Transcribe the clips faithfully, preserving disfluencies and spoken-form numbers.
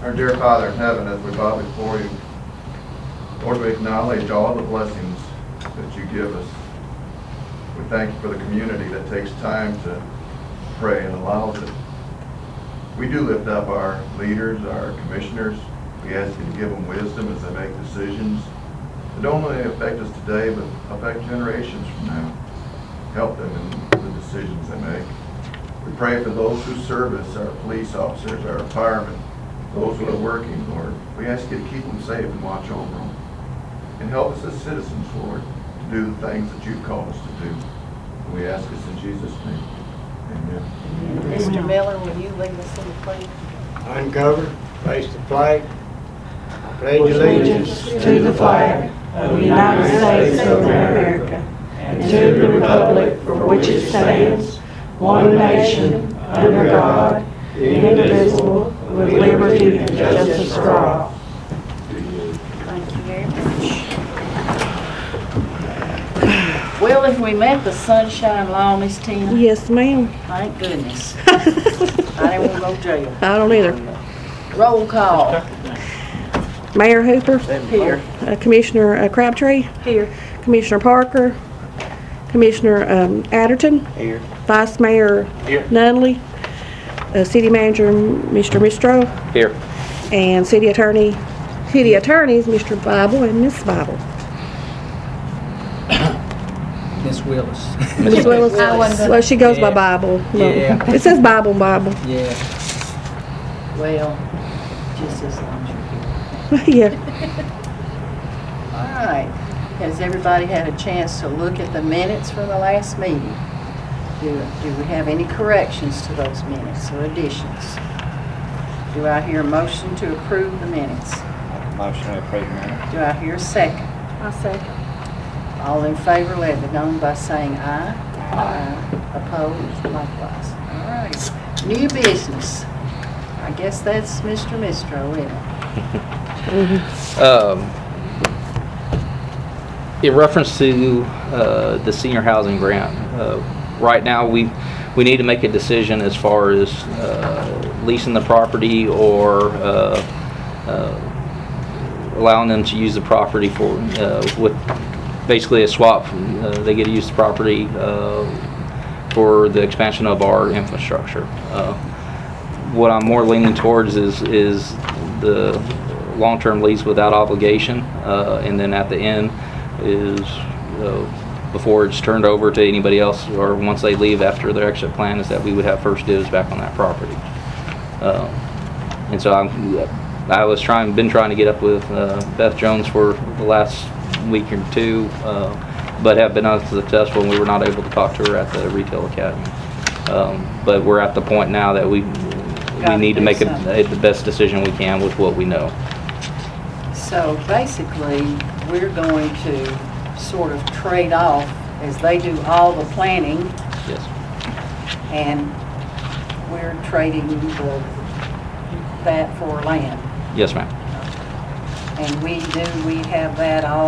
Our dear Father in heaven, as we bow before you, Lord, we acknowledge all the blessings that you give us. We thank you for the community that takes time to pray and allows it. We do lift up our leaders, our commissioners. We ask you to give them wisdom as they make decisions that don't only affect us today, but affect generations from now. Help them in the decisions they make. We pray for those who service, our police officers, our firemen, those who are working, Lord. We ask you to keep them safe and watch over them. And help us as citizens, Lord, to do the things that you've called us to do. And we ask this in Jesus' name. Amen. Mister Miller, will you lead us in the pledge? Uncovered, face the flag. I pledge allegiance to the flag of the United States of America and to the republic for which it stands, one nation, under God, indivisible, with liberty and justice for all. Thank you very much. Well, have we met the sunshine law, Miss Tina? Yes, ma'am. Thank goodness. I didn't want to go to jail. I don't either. Roll call. Mayor Hooper, Here. uh, Commissioner uh, Crabtree, Here. Commissioner Parker, Commissioner um, Adderton, here. Vice Mayor Here. Nunley, uh, City Manager Mister Mistro, Here. and City Attorney, City Attorneys Mister Bible and Miss Bible. Miss Willis. Miss Willis, I wasn't well, she goes by Yeah. Bible. No, Yeah. it says Bible, Bible. Yeah. Well, just as long as you're here. Yeah. All right. Has everybody had a chance to look at the minutes from the last meeting? Do, do we have any corrections to those minutes or additions? Do I hear a motion to approve the minutes? Motion to approve minutes. Do I hear a second? I second. All in favor, let it be known by saying aye. Aye. Opposed, likewise. All right. New business. I guess that's Mister Mistro, isn't it? Um, in reference to uh, the senior housing grant, uh, right now we we need to make a decision as far as uh, leasing the property or uh, uh, allowing them to use the property for uh, with basically a swap. Uh, they get to use the property uh, for the expansion of our infrastructure. Uh, what I'm more leaning towards is is the long-term lease without obligation, uh, and then at the end is uh, before it's turned over to anybody else, or once they leave after their exit plan, is that we would have first dibs back on that property. Uh, and so I'm, I was trying, been trying to get up with uh, Beth Jones for the last week or two, uh, but have been unsuccessful, and we were not able to talk to her at the retail academy. Um, but we're at the point now that we we Gotta need to do make a, something. a, the best decision we can with what we know. So basically, we're going to sort of trade off as they do all the planning, Yes. and we're trading the, that for land. Yes, ma'am. And we do, we have that all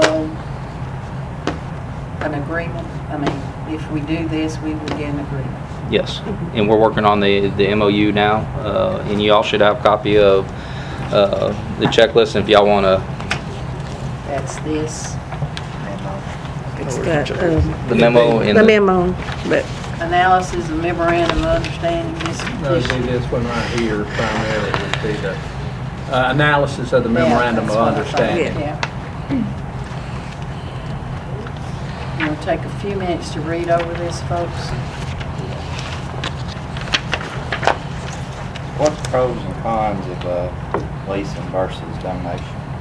an agreement? I mean, if we do this, we will get an agreement. Yes, and we're working on the, the M O U now, uh, and you all should have a copy of uh, the checklist if y'all want to. That's this It's got um, The memo and the memo, but analysis of memorandum of understanding, this No, do petition. this one right here primarily would be the uh, analysis of the memorandum of Yeah, that's what I thought, understanding. Yeah. You want to take a few minutes to read over this, folks? What's the pros and cons of uh, leasing versus donation?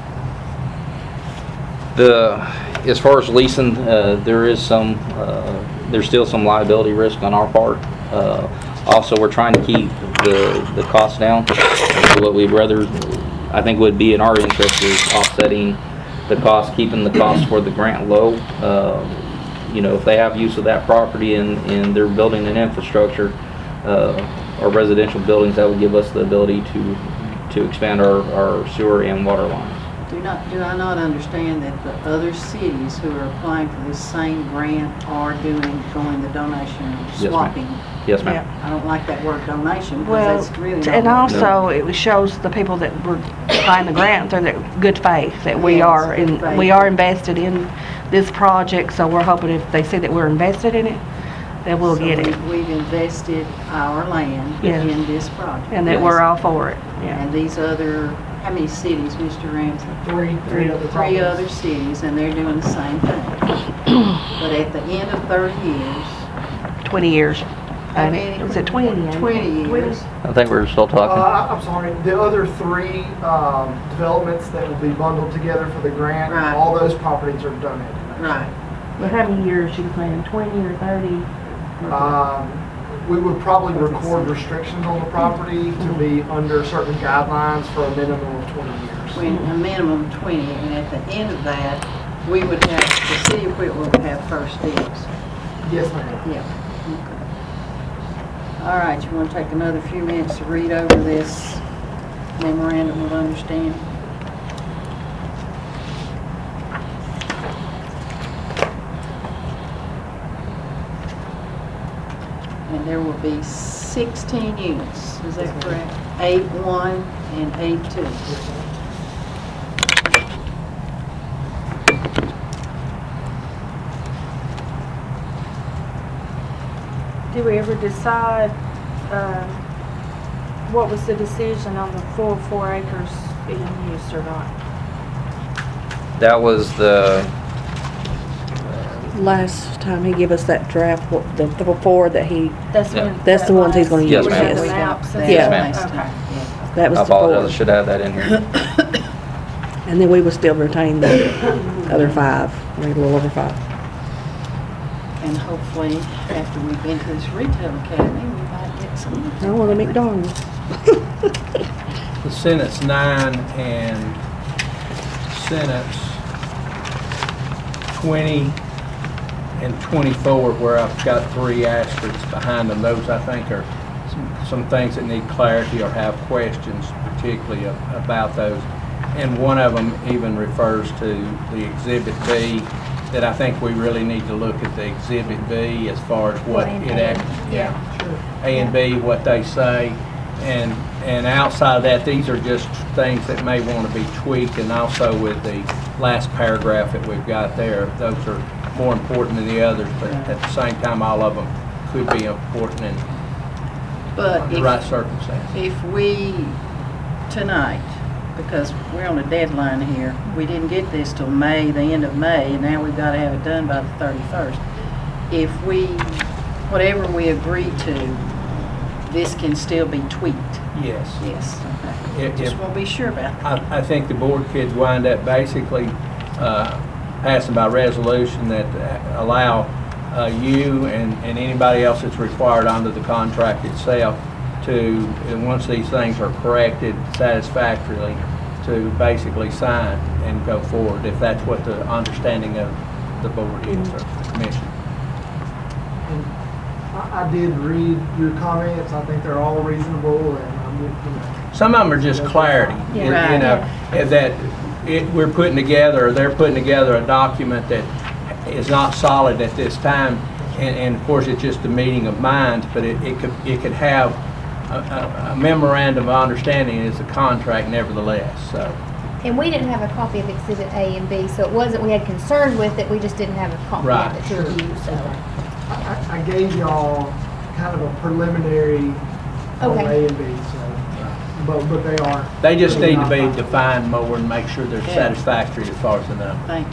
The, as far as leasing, uh, there is some, uh, there's still some liability risk on our part. Uh, also, we're trying to keep the, the cost down. So what we'd rather, I think would be in our interest is offsetting the cost, keeping the cost for the grant low. Uh, you know, if they have use of that property and, and they're building an infrastructure, uh, or residential buildings, that would give us the ability to, to expand our, our sewer and water lines. Do not, do I not understand that the other cities who are applying for this same grant are doing, going the donation, ma'am. swapping Yes, ma'am. I don't like that word donation, Well, because that's really not. and what- also, it shows the people that were buying the grant, they're that good faith, that we Yes, are, good and faith. we are invested in this project, so we're hoping if they see that we're invested in it, that we'll So get we- it, We've invested our land Yes. in this project. and that we're all for it, yeah. And these other, how many cities, Mister Ramsey? Three, three other Three properties. other cities, and they're doing the same thing. But at the end of thirty years, Twenty years. how And many? it was it twenty? ain't it? Twenty years. I think we're still Uh, talking. I- I'm sorry, the other three um, developments that will be bundled together for the grant, Right. all those properties are donated. Right. But how many years you plan, twenty or thirty? Um, We would probably record restrictions on the property to be under certain guidelines for a minimum of twenty years. When a minimum of twenty, and at the end of that, we would have, the city of Whitwell would have first dibs. Yes, ma'am. Yeah. Okay. All right, you want to take another few minutes to read over this memorandum of understanding? And there will be sixteen units, is that correct? Eight one and eight two. Did we ever decide, um, what was the decision on the full four acres being used or not? That was the, Last time he gave us that draft, what- the, the four that he, That's Yeah. when. That's the ones he's gonna Yes, use, ma'am. yes. We got Maps and that Yeah. last stuff. time, Okay. yeah. that was I the four. apologize, I should have that in here. And then we would still retain the other five, maybe a little over five. And hopefully, after we've been to this retail academy, we might get some. I want a McDonald's. The sentence nine and sentence twenty and twenty-four, where I've got three asterisks behind them, those I think are some, some things that need clarity or have questions particularly a- about those. And one of them even refers to the Exhibit B, that I think we really need to look at the Exhibit B as far as what and it A, act, yeah. yeah. A and B, what they say, and, and outside of that, these are just things that may want to be tweaked, and also with the last paragraph that we've got there, those are more important than the others, but at the same time, all of them could be important in But the right if, circumstances. if we, tonight, because we're on a deadline here, we didn't get this till May, the end of May, and now we've got to have it done by the thirty-first. If we, whatever we agree to, this can still be tweaked. Yes. Yes, okay. If- Just if- want to be sure about that. I, I think the board could wind up basically uh, passing by resolution that uh, allow uh, you and, and anybody else that's required under the contract itself to, and once these things are corrected satisfactorily, to basically sign and go forward, if that's what the understanding of the board is, or the commission. And I, I did read your comments. I think they're all reasonable, and I'm, you know, Some of them are just clarity, you you Right. know, that it, we're putting together, or they're putting together a document that is not solid at this time, and, and of course, it's just a meeting of minds, but it, it could, it could have a, a- a memorandum of understanding as a contract nevertheless, so. And we didn't have a copy of Exhibit A and B, so it wasn't, we had concern with it, we just didn't have a copy Right. of it to review, so. I, I- I gave y'all kind of a preliminary on Okay. A and B, so, but, but they are. They just really need to not be final. defined more and make sure they're Yeah. satisfactory as far as the number. Thank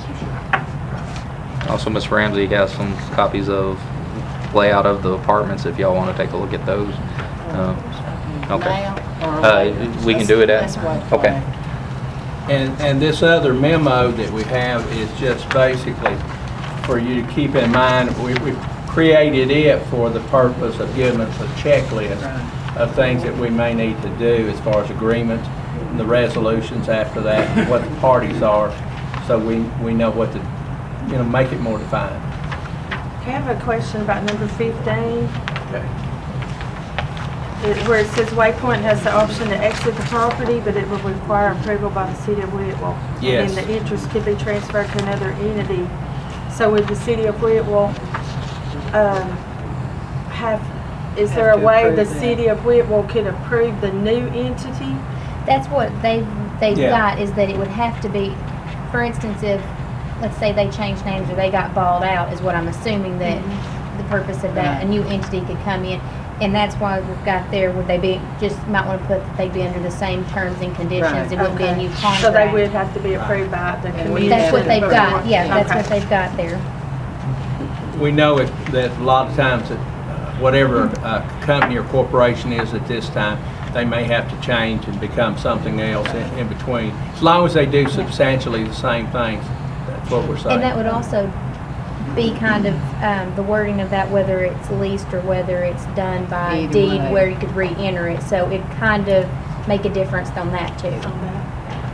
you. Also, Miz Ramsey has some copies of layout of the apartments if y'all want to take a look at those. Uh, Okay. Now or Uh, later? we can do it at- Let's wait. okay. And, and this other memo that we have is just basically for you to keep in mind, we, we created it for the purpose of giving us a checklist of things that we may need to do as far as agreements, and the resolutions after that, and what the parties are, so we, we know what to, you know, make it more defined. I have a question about number fifteen, Okay. it- where it says Waypoint has the option to exit the property, but it will require approval by the city of Whitwell. Yes. And then the interest could be transferred to another entity. So would the city of Whitwell, um, have is Have there a to way the approve that. city of Whitwell could approve the new entity? That's what they, they've Yeah. got, is that it would have to be, for instance, if, let's say they changed names or they got balled out, is what I'm assuming that the purpose of that, a Right. new entity could come in. And that's why we've got there, would they be, just might want to put that they'd be under the same terms and conditions. Right. It wouldn't be a new contract. So they would have to be approved by the And we commission? That's what they've got, before- yeah, that's Okay. what they've got there. We know it, that a lot of times that uh, whatever a company or corporation is at this time, they may have to change and become something else in, in between. As long as they do substantially the same things, that's what we're saying. And that would also be kind of, um, the wording of that, whether it's leased or whether it's done by Either deed, way. where you could re-enter it. So it'd kind of make a difference on that too. On that.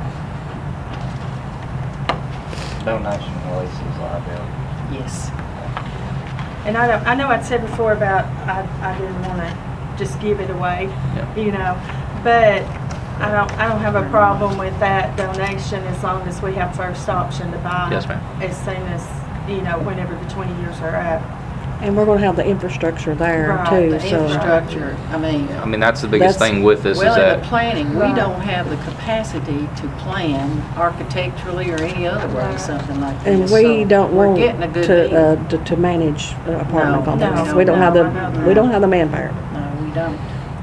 Donation releases liability. Yes. And I don't, I know I'd said before about, I, I didn't want to just give it away, Yeah. you know, but I don't, I don't have a problem with that donation as long as we have first option to buy. Yes, ma'am. As soon as, you know, whenever the twenty years are up. And we're gonna have the infrastructure there Right, too, The so. infrastructure, I mean, I mean, that's the biggest That's- thing with this is well, in the that, planning, we Right. don't have the capacity to plan architecturally or any other way, Right. something like And this. we So don't we're want getting a good to, deal. uh, to, to manage uh, apartment No, complexes. no, We don't have no, the, I know we that. don't have the manpower. No, we don't.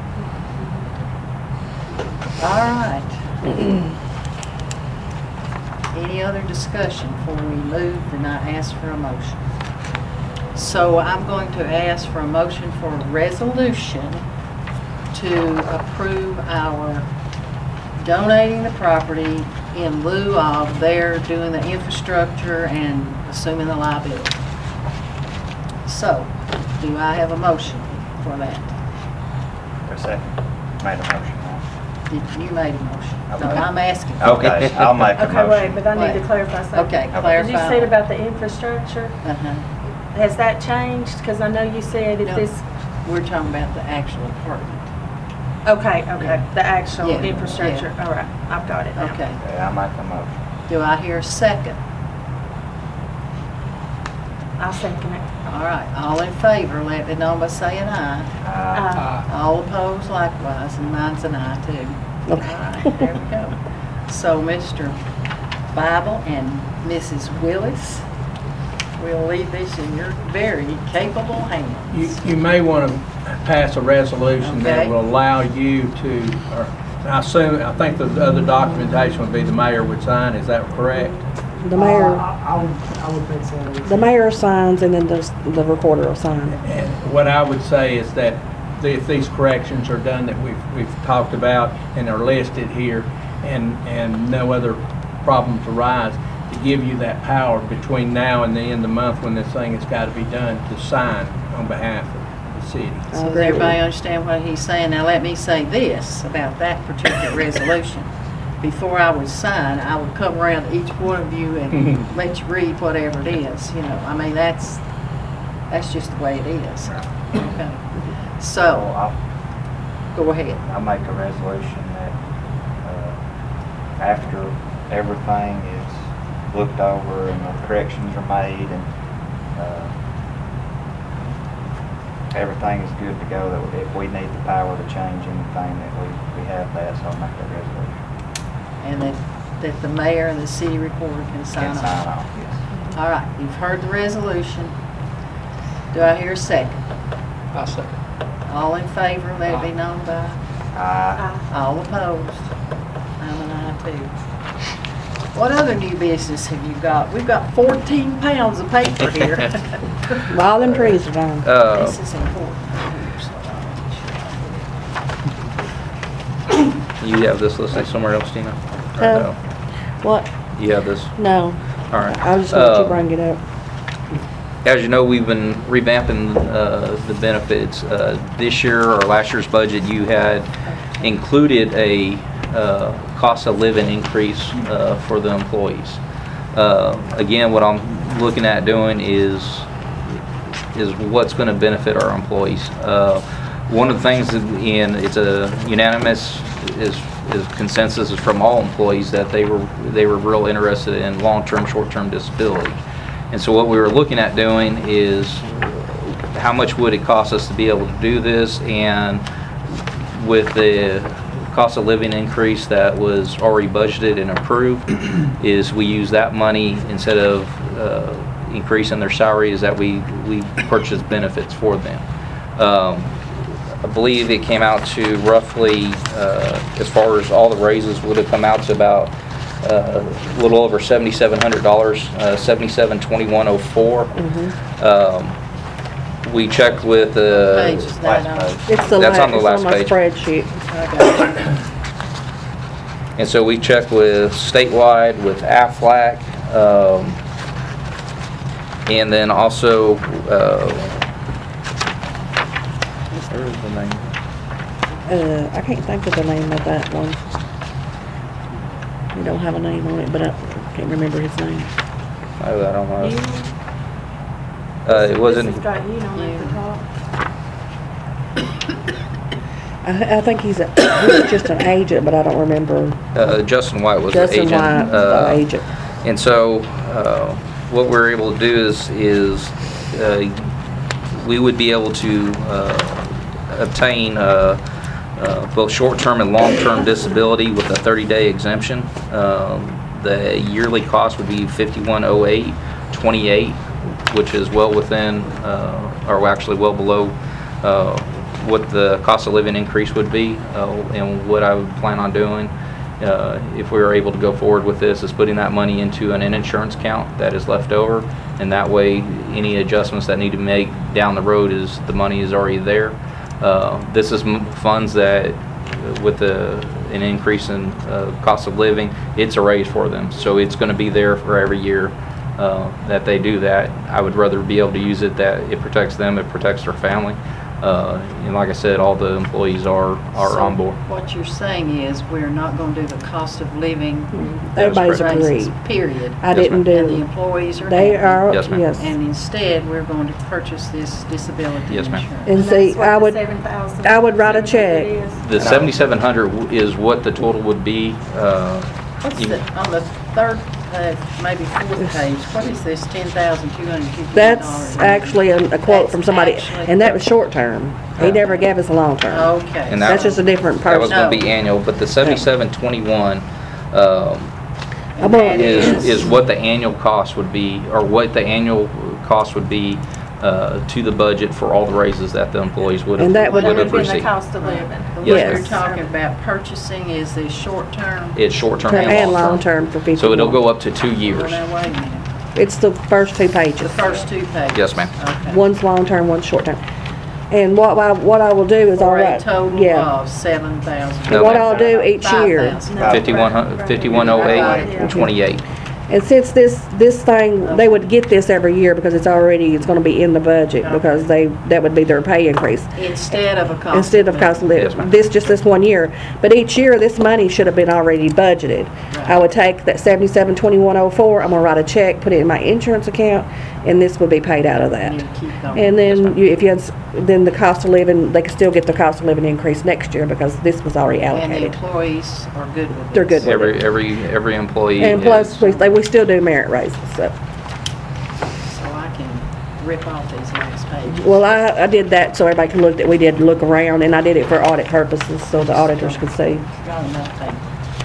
All right. Any other discussion before we move, then I ask for a motion. So I'm going to ask for a motion for a resolution to approve our donating the property in lieu of their doing the infrastructure and assuming the liability. So, do I have a motion for that? For a second, made a motion. Did you made a motion? No, Okay. I'm asking. Okay, I'll make a Okay, wait, motion. but I need to Wait. clarify something. Okay, Okay. clarify. Did you say about the infrastructure? Uh-huh. Has that changed? Because I know you said if No. this, We're talking about the actual apartment. okay, okay, the actual Yeah, infrastructure. All right, I've got it now. Okay. Okay, I'll make a motion. Do I hear a second? I'll second it. All right, all in favor, let me know by saying aye. Uh, Uh, All opposed likewise, and mine's an aye too. All Okay. right, there we go. So, Mister Bible and Missus Willis, we'll leave this in your very capable You, hands. you may want to pass a resolution that Okay. will allow you to, or I assume, I think the other documentation would be the mayor would sign, is that correct? The Uh, mayor, I I would, I would think so. the mayor signs and then the, the recorder will sign. And what I would say is that the- if these corrections are done that we've, we've talked about and are listed here, and, and no other problems arise, to give you that power between now and the end of the month when this thing has got to be done, to sign on behalf of the city. I So does agree. everybody understand what he's saying? Now, let me say this about that particular resolution. Before I would sign, I would come around to each one of you and let you read whatever it is, you know. I mean, that's, that's just the way it is. Okay. so So, I'll, go ahead. I'll make a resolution that, uh, after everything is looked over and the corrections are made and, uh, everything is good to go, that if we need the power to change anything, that we, we have that, so I'll make that resolution. And that, that the mayor and the city recorder can sign Can sign off. off, yes. All right, you've heard the resolution. Do I hear a second? I'll second. All in favor, let it be known by. Uh, Uh, All opposed? I'm an aye too. What other new business have you got? We've got fourteen pounds of paper here. Well, all them trees are down. Uh, This is important. You have this listed somewhere else, Tina? Or Uh, no? What? You have this? No, All right. I was just let you Uh, bring it up. As you know, we've been revamping uh, the benefits. Uh, This year, or last year's budget, you had included a uh, cost of living increase uh, for the employees. Uh, Again, what I'm looking at doing is, is what's going to benefit our employees. Uh, One of the things, that- and it's a unanimous, is, is consensus is from all employees that they were, they were real interested in long-term, short-term disability. And so what we were looking at doing is how much would it cost us to be able to do this? And with the cost of living increase that was already budgeted and approved, is we use that money instead of uh, increasing their salary, is that we, we purchase benefits for them. Um, I believe it came out to roughly, uh, as far as all the raises, would have come out to about uh, a little over seventy-seven hundred dollars, uh, seventy-seven twenty-one oh four. Um, we checked with the. Page is that on? It's the That's la- on the it's last my page. spreadsheet. Okay. And so we checked with statewide, with Aflac, um, and then also, uh, where is the name? Uh, I can't think of the name of that one. We don't have a name on it, but I can't remember his name. Oh, I don't know. You, Uh, it this wasn't, has got you on at the top. I, I think he's a, he's just an agent, but I don't remember. uh, Justin White was the Justin agent. White was uh, the agent. And so, uh, what we're able to do is, is uh, we would be able to uh, obtain uh, uh, both short-term and long-term disability with a thirty-day exemption. Um, The yearly cost would be fifty-one oh eight twenty-eight, which is well within, uh, or actually well below uh, what the cost of living increase would be. Uh, and what I would plan on doing, uh, if we were able to go forward with this, is putting that money into an insurance account that is left over, and that way any adjustments that need to be made down the road, is the money is already there. Uh, this is m- funds that, with the an increase in uh, cost of living, it's a raise for them, so it's going to be there for every year uh, that they do that. I would rather be able to use it that it protects them, it protects their family, uh, and like I said, all the employees are are So on board. What you're saying is, we're not gonna do the cost of living Everybody's raises, agreed. period. I Yes, didn't And the do, employees are they happy. are, Yes, ma'am. yes. And instead, we're going to purchase this disability Yes, ma'am. insurance. And see, that's what I the would, seven thousand I would write a check. is. The seventy-seven hundred is what the total would be. Uh, What's you- the, on the third, uh, maybe fourth page, what is this ten thousand two hundred fifty-one dollars? That's actually a a quote from somebody, actually- and that was short term. He never gave us a long term. Okay. And that- That's just a different That was person. going to be annual, but the seventy-seven twenty-one um, I'm gonna- is, is what the annual cost would be, or what the annual cost would be uh, to the budget for all the raises that the employees would have And that would- would Would have have been the received. cost of living. What Yes, you're ma'am. talking about purchasing is the short term? It's short-term And and long long-term. term for people. So it'll go up to two Well, years. now, wait a minute. It's the first two pages. The first two pages? Yes, ma'am. Okay. One's long term, one's short term. And what I, what I will do is I'll For a write, total yeah. of seven thousand. No, What ma'am. I'll do each year, No, fifty-one right, hundred, right. fifty-one oh eight Yeah. twenty-eight. and since this, this thing, they would get this every year because it's already, it's gonna be in the budget, because they, that would be their pay increase. Instead of a cost. Instead of cost of Yes, living. ma'am. This, just this one year. But each year, this money should have been already budgeted. I would take that seventy-seven twenty-one oh four, I'm gonna write a check, put it in my insurance account, and this would be paid out of that. And you keep going. And Yes, ma'am. then you, if you, had s- then the cost of living, they could still get the cost of living increase next year because this was already And the allocated. employees are good with it. They're good with Every, every, every employee And plus, is, we, they- we still do merit raises, so. So I can rip off these last pages. Well, I, I did that so everybody could look, that we did look around, and I did it for audit purposes, so the auditors could see. Got enough paper.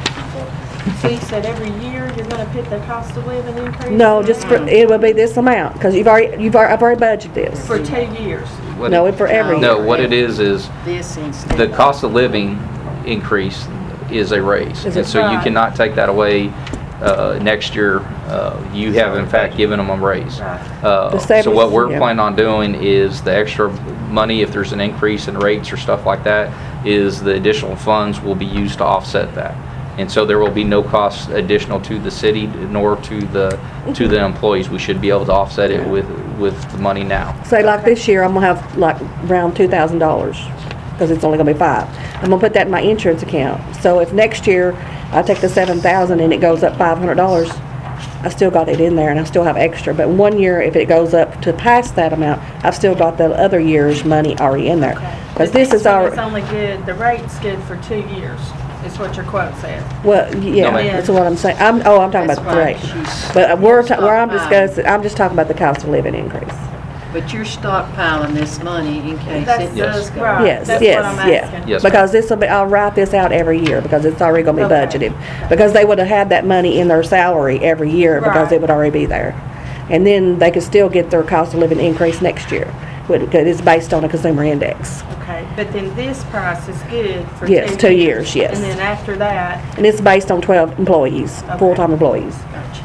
So you said every year you're gonna put the cost of living increase? No, in? just for, it would be this amount, because you've already, you've already, I've already budgeted this. For two years. what- No, for every year. no, what it is, is This instead. the of- cost of living increase is a raise. Is And it so you right? cannot take that away uh, next year. Uh, You have in fact given them a raise. Right. Uh, The So what we're savings, yeah. planning on doing is the extra money, if there's an increase in rates or stuff like that, is the additional funds will be used to offset that. And so there will be no cost additional to the city nor to the, to the employees. We should be able to offset it with, with the money now. Say like this year, I'm gonna have like around two thousand dollars, because it's only gonna be five. I'm gonna put that in my insurance account. So if next year I take the seven thousand and it goes up five hundred dollars, I still got it in there and I still have extra. But one year, if it goes up to past that amount, I've still got the other year's money already in there. Because But this is one our, is only good, the rate's good for two years, is what your quote says. well, yeah, ma'am. that's what I'm saying. I'm, oh, I'm talking That's about the right. rate. She's- But we're, it's ta- where I'm not fine. discussing, I'm just talking about the cost of living increase. But you're stockpiling this money in case That's- it does Yes. go. Right. Yes, That's yes, what I'm yeah. asking. Yes, ma'am. Because this will be, I'll write this out every year because it's already gonna be Okay. budgeted. Because they would have had that money in their salary every year because Right. it would already be there. And then they could still get their cost of living increase next year. Because it's based on a consumer index. Okay, but then this price is good for two years? Yes, two years, yes. And then after that, And it's based on twelve employees, Okay. full-time employees. Gotcha.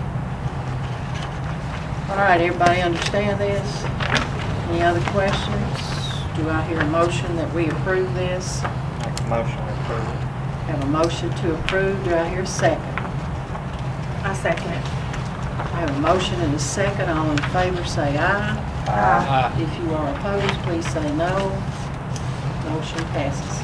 All right, everybody understand this? Any other questions? Do I hear a motion that we approve this? Make a motion to approve it. Have a motion to approve. Do I hear a second? I second it. I have a motion and a second. All in favor say aye. Aye. If you are opposed, please say no. Motion passes.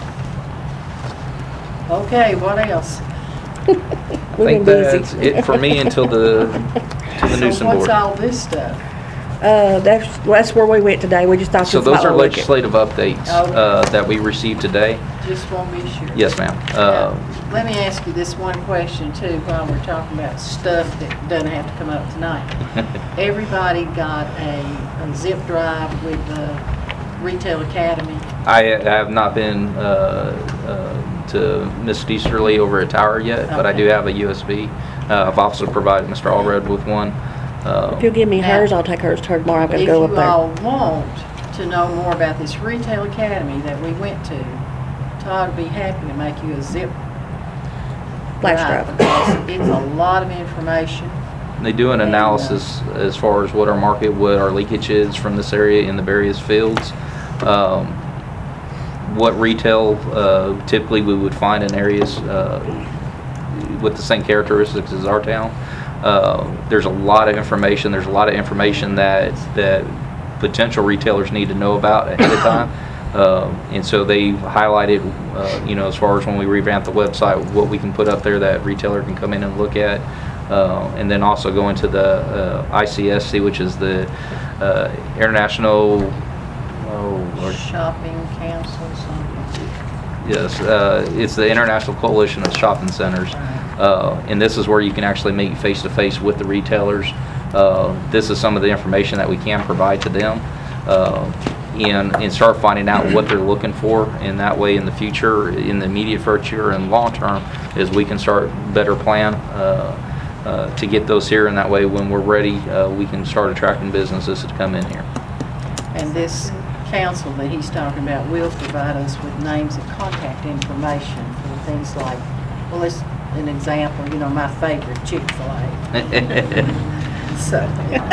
Okay, what else? We've I been think that's busy. it for me until the, to the So Newsom what's board. all this stuff? Uh, that's, that's where we went today. We just thought So this those might are look it. legislative updates Okay. uh, that we received today. Just want to be sure. Yes, ma'am. Now, Uh, Let me ask you this one question too, while we're talking about stuff that doesn't have to come up tonight. Everybody got a, a zip drive with the Retail Academy. I I have not been uh, uh, to Miss Easterly over at Tower yet, but I do Okay. have a U S B. Uh, I've also provided Mister Allred with one. Uh, If you'll give me Now, hers, I'll take hers to her tomorrow. I've got to If go up you there. all want to know more about this Retail Academy that we went to, Todd would be happy to make you a zip Flash drive. drive. Because it's a lot of information. They do an And, uh, analysis as far as what our market, what our leakage is from this area in the various fields. Um, what retail uh, typically we would find in areas uh, with the same characteristics as our town. Uh, there's a lot of information. There's a lot of information that that potential retailers need to know about ahead of time. Um, and so they highlighted, uh, you know, as far as when we revamp the website, what we can put up there that retailer can come in and look at. Uh, and then also go into the uh, I C S C, which is the uh, International, oh, Lord. Shopping Council, something. Yes, uh, it's the International Coalition of Shopping Centers. Uh, and this is where you can actually meet face-to-face with the retailers. Uh, this is some of the information that we can provide to them. Uh, and, and start finding out what they're looking for, and that way in the future, in the immediate future and long term, is we can start better plan uh, uh, to get those here, and that way when we're ready, uh, we can start attracting businesses to come in here. And this council that he's talking about will provide us with names and contact information for things like, well, it's an example, you know, my favorite, Chick-fil-A. So.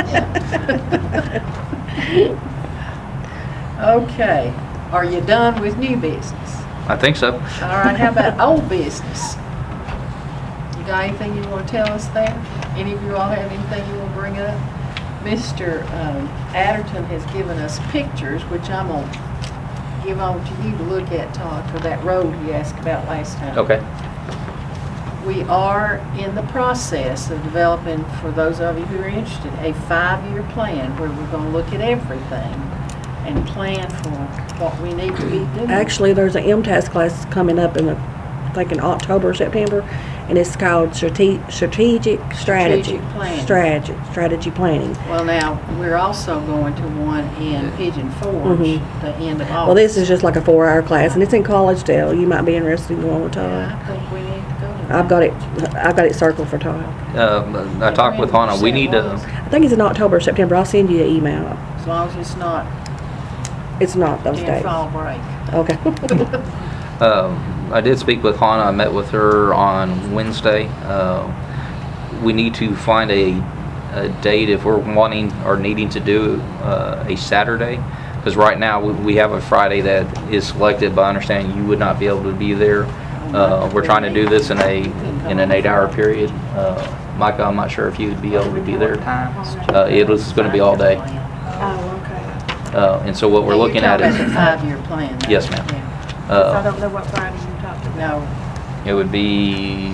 Okay, are you done with new business? I think so. All right, how about old business? You got anything you want to tell us there? Any of you all have anything you want to bring up? Mister um, Adderton has given us pictures, which I'm going to give on to you to look at, Todd, for that road you asked about last time. Okay. We are in the process of developing, for those of you who are interested, a five-year plan where we're going to look at everything and plan for what we need to be doing. Actually, there's an M TAS class coming up in, a, I think in October or September, and it's called strate- strategic strategy. Strategic planning. Strategy, strategy planning. Well, now, we're also going to one in Pigeon Forge, Mhm. the end of August. Well, this is just like a four-hour class, and it's in Collegedale. You might be interested in going with Yeah, Todd. I think we need to go to that. I've got it. I've got it circled for Todd. Um, I talked with Hannah. We need to. I think it's in October or September. I'll send you an email. As long as it's not It's not those in days. fall break. Okay. Um, I did speak with Hannah. I met with her on Wednesday. Uh, we need to find a, a date if we're wanting or needing to do uh, a Saturday. Because right now we, we have a Friday that is selected, but I understand you would not be able to be there. Uh, we're trying to do this in a in an eight-hour period. Uh, Micah, I'm not sure if you'd be able to be there. Uh, it was going to be all day. Oh, okay. Uh, and so what we're Now, looking at You're is, talking about a five-year plan. though. Yes, ma'am. Yeah. So I uh, don't know what Friday you talked about. No, it would be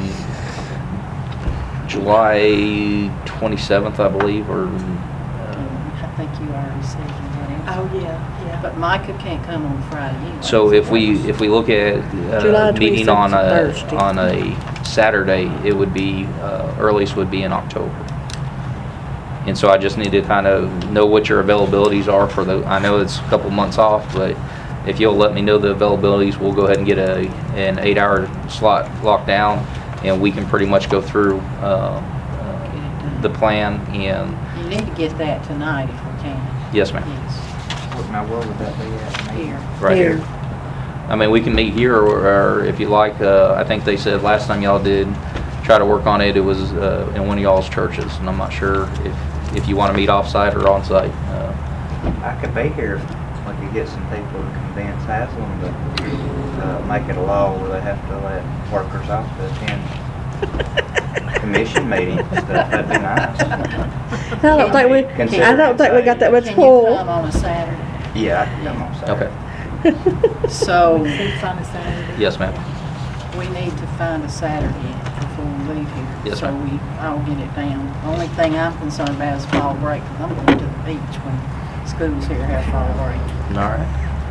July twenty-seventh, I believe, or, uh, I think you already said you had it. Oh, yeah, yeah. But Micah can't come on Friday anyway. so if we, if we look at July uh, meeting on a, twenty-sixth, Thursday. on a Saturday, it would be, uh, earliest would be in October. And so I just need to kind of know what your availabilities are for the, I know it's a couple months off, but if you'll let me know the availabilities, we'll go ahead and get a, an eight-hour slot locked down, and we can pretty much go through uh, uh, the plan and, You need to get that tonight if we can. yes, ma'am, Yes, What- Now, where would that be at? here. right Here. here. I mean, we can meet here, or, or if you like, uh, I think they said last time y'all did try to work on it, it was uh, in one of y'all's churches, and I'm not sure if, if you want to meet off-site or on-site. Uh, I could be here if we could get some people to convince Haslam to uh, make it a law where they have to let workers off to attend commission meetings and stuff. That'd be nice. I don't think we, I don't think we got that much Can you pull. come on a Saturday? Yeah, I can come on Saturday. Okay, So, It's on a Saturday. yes, ma'am. we need to find a Saturday before we leave here. Yes, So ma'am. we, I'll get it down. The only thing I'm concerned about is fall break, 'cause I'm going to the beach when schools here have fall break. All right.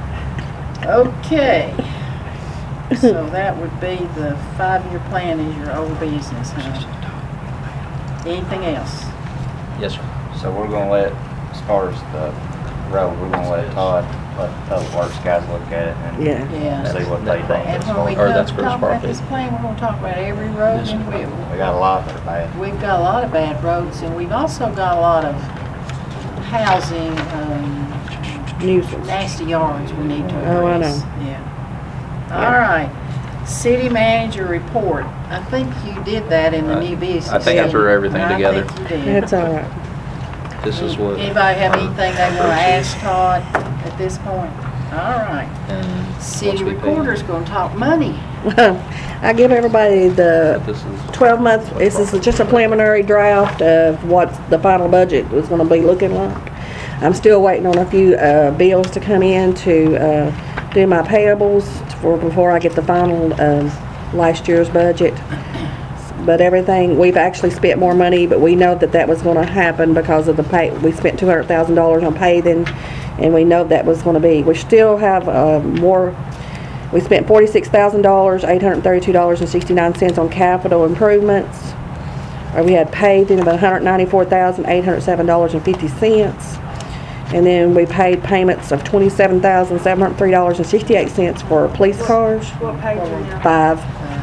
Okay. So that would be the five-year plan is your old business, huh? Anything else? Yes, sir. So we're gonna let, as far as the road, we're gonna let Todd, let the public works guys look at it and Yeah. Yeah. see what they think. And as when far we as- Or come that's to Chris talk about Barkley. this plan, we're gonna talk about every road Yes, in sir. Whittle. We got a lot that are bad. We've got a lot of bad roads, and we've also got a lot of housing, um, Nuisance. nasty yards we need to Oh, I address. know. Yeah. All right. City manager report. I think you did that in the new business. I think I threw everything I together. think you did. That's all right. This is what. Anybody have anything they want to ask Todd at this point? All right. And City once we pay- recorder's gonna talk money. I give everybody the This is. twelve months, this is just a preliminary draft of what the final budget is gonna be looking like. I'm still waiting on a few, uh, bills to come in to, uh, do my payables for, before I get the final, um, last year's budget. But everything, we've actually spent more money, but we know that that was gonna happen because of the pay, we spent two hundred thousand dollars on paving, and we know that was gonna be, we still have, uh, more, we spent forty-six thousand dollars, eight hundred thirty-two dollars and sixty-nine cents on capital improvements. Or we had paving of one hundred ninety-four thousand, eight hundred seven dollars and fifty cents. And then we paid payments of twenty-seven thousand, seven hundred three dollars and sixty-eight cents for police cars, What page are you on? five.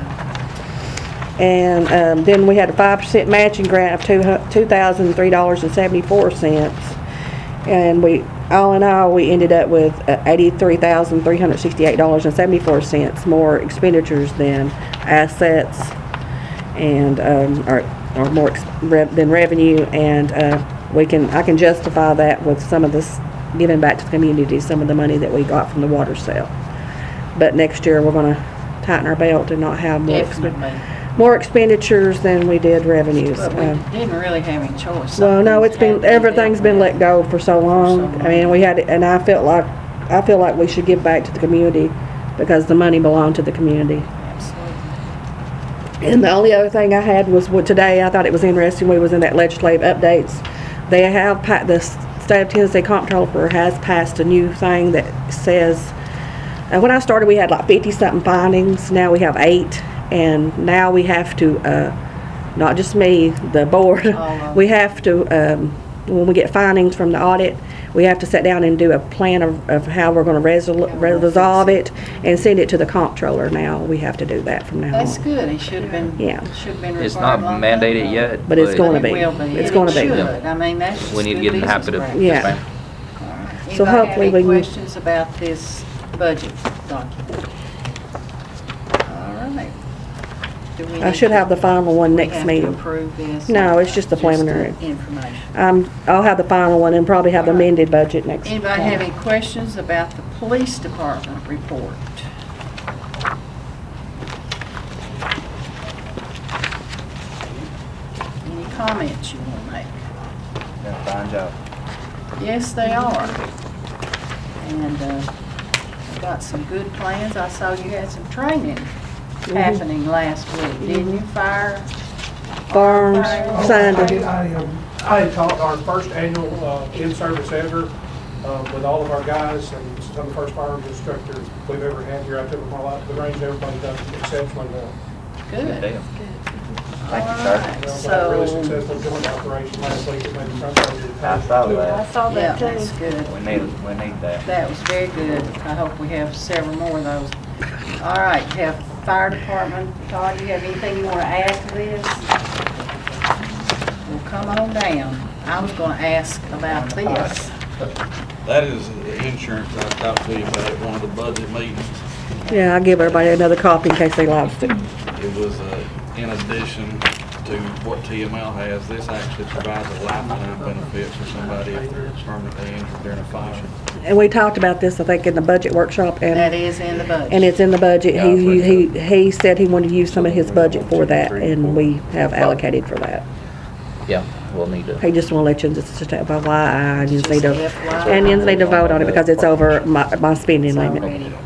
And um, then we had a five percent matching grant of two two thousand three dollars and seventy-four cents. And we, all in all, we ended up with uh, eighty-three thousand three hundred sixty-eight dollars and seventy-four cents more expenditures than assets and, um, or, or more ex- rev- than revenue. And uh, we can, I can justify that with some of this giving back to the community, some of the money that we got from the water sale. But next year, we're gonna tighten our belt and not have more, expen- Definitely. more expenditures than we did revenues. But we Um, didn't really have any choice. well, no, it's been, Something had to be everything's dealt been with. let go for so long. I mean, we had, and I felt like, I feel like we should give back to the community because the money belonged to the community. Absolutely. And the only other thing I had was, what today, I thought it was interesting, we was in that legislative updates. They have, pa- the state of Tennessee comptroller has passed a new thing that says, and when I started, we had like fifty-something findings, now we have eight. And now we have to, uh, not just me, the board, All of we have to, um, when we get findings from the audit, we have to sit down and do a plan of, of how we're gonna resol- How we're gonna resolve fix it and send it to the comptroller now. We have to do that from now on. That's good. It should have been, Yeah. should have been required. It's not a long time mandated ago. yet. But it's gonna But be. it will be. It's and gonna it be. should. I mean, that's just We need to good get in the business habit of. practice. Yeah. Yes, ma'am. So Anybody hopefully have we any can- questions about this budget document? All right. Do we I need should to- have the final one we next have to meeting. approve this? No, it's just the preliminary. Information. Um, I'll have the final one and probably have the All right. amended budget next. Anybody have time. any questions about the police department report? Any comments you want to make? Done a fine job. Yes, they are. And uh, we've got some good plans. I saw you had some training happening last week, didn't you? Fire? Barnes, I, Sandra. I, um, I had taught our first annual uh, in-service ever um, with all of our guys, and this is the first firearms instructor we've ever had here. I took them all out to the range. Everybody done exceptionally well. Good. Damn. Thank you, All sir. right, You know, we had a really so, successful joint operation last week that made the front page of the I paper. saw I that. saw yeah, that that's too. good. We need, we need that. That was very good. I hope we have several more of those. All right, we have fire department. Todd, do you have anything you want to add to this? Well, come on down. I was going to ask about this. That is the insurance I talked to you about at one of the budget meetings. Yeah, I'll give everybody another copy in case they lost it. It was, uh, in addition to what T M L has, this actually provides a lifetime benefit for somebody if they're permanently injured during a fire. And we talked about this, I think, in the budget workshop, That and, is in the budget. and it's in the budget. He, he, he said he wanted to use some of his budget for that, and we have allocated for that. Yeah, we'll need to. He just wanna let you, just, just F Y I, and you just need to, Just F Y I. and you just need to vote on it because it's over my, my spending It's limit. already, yeah.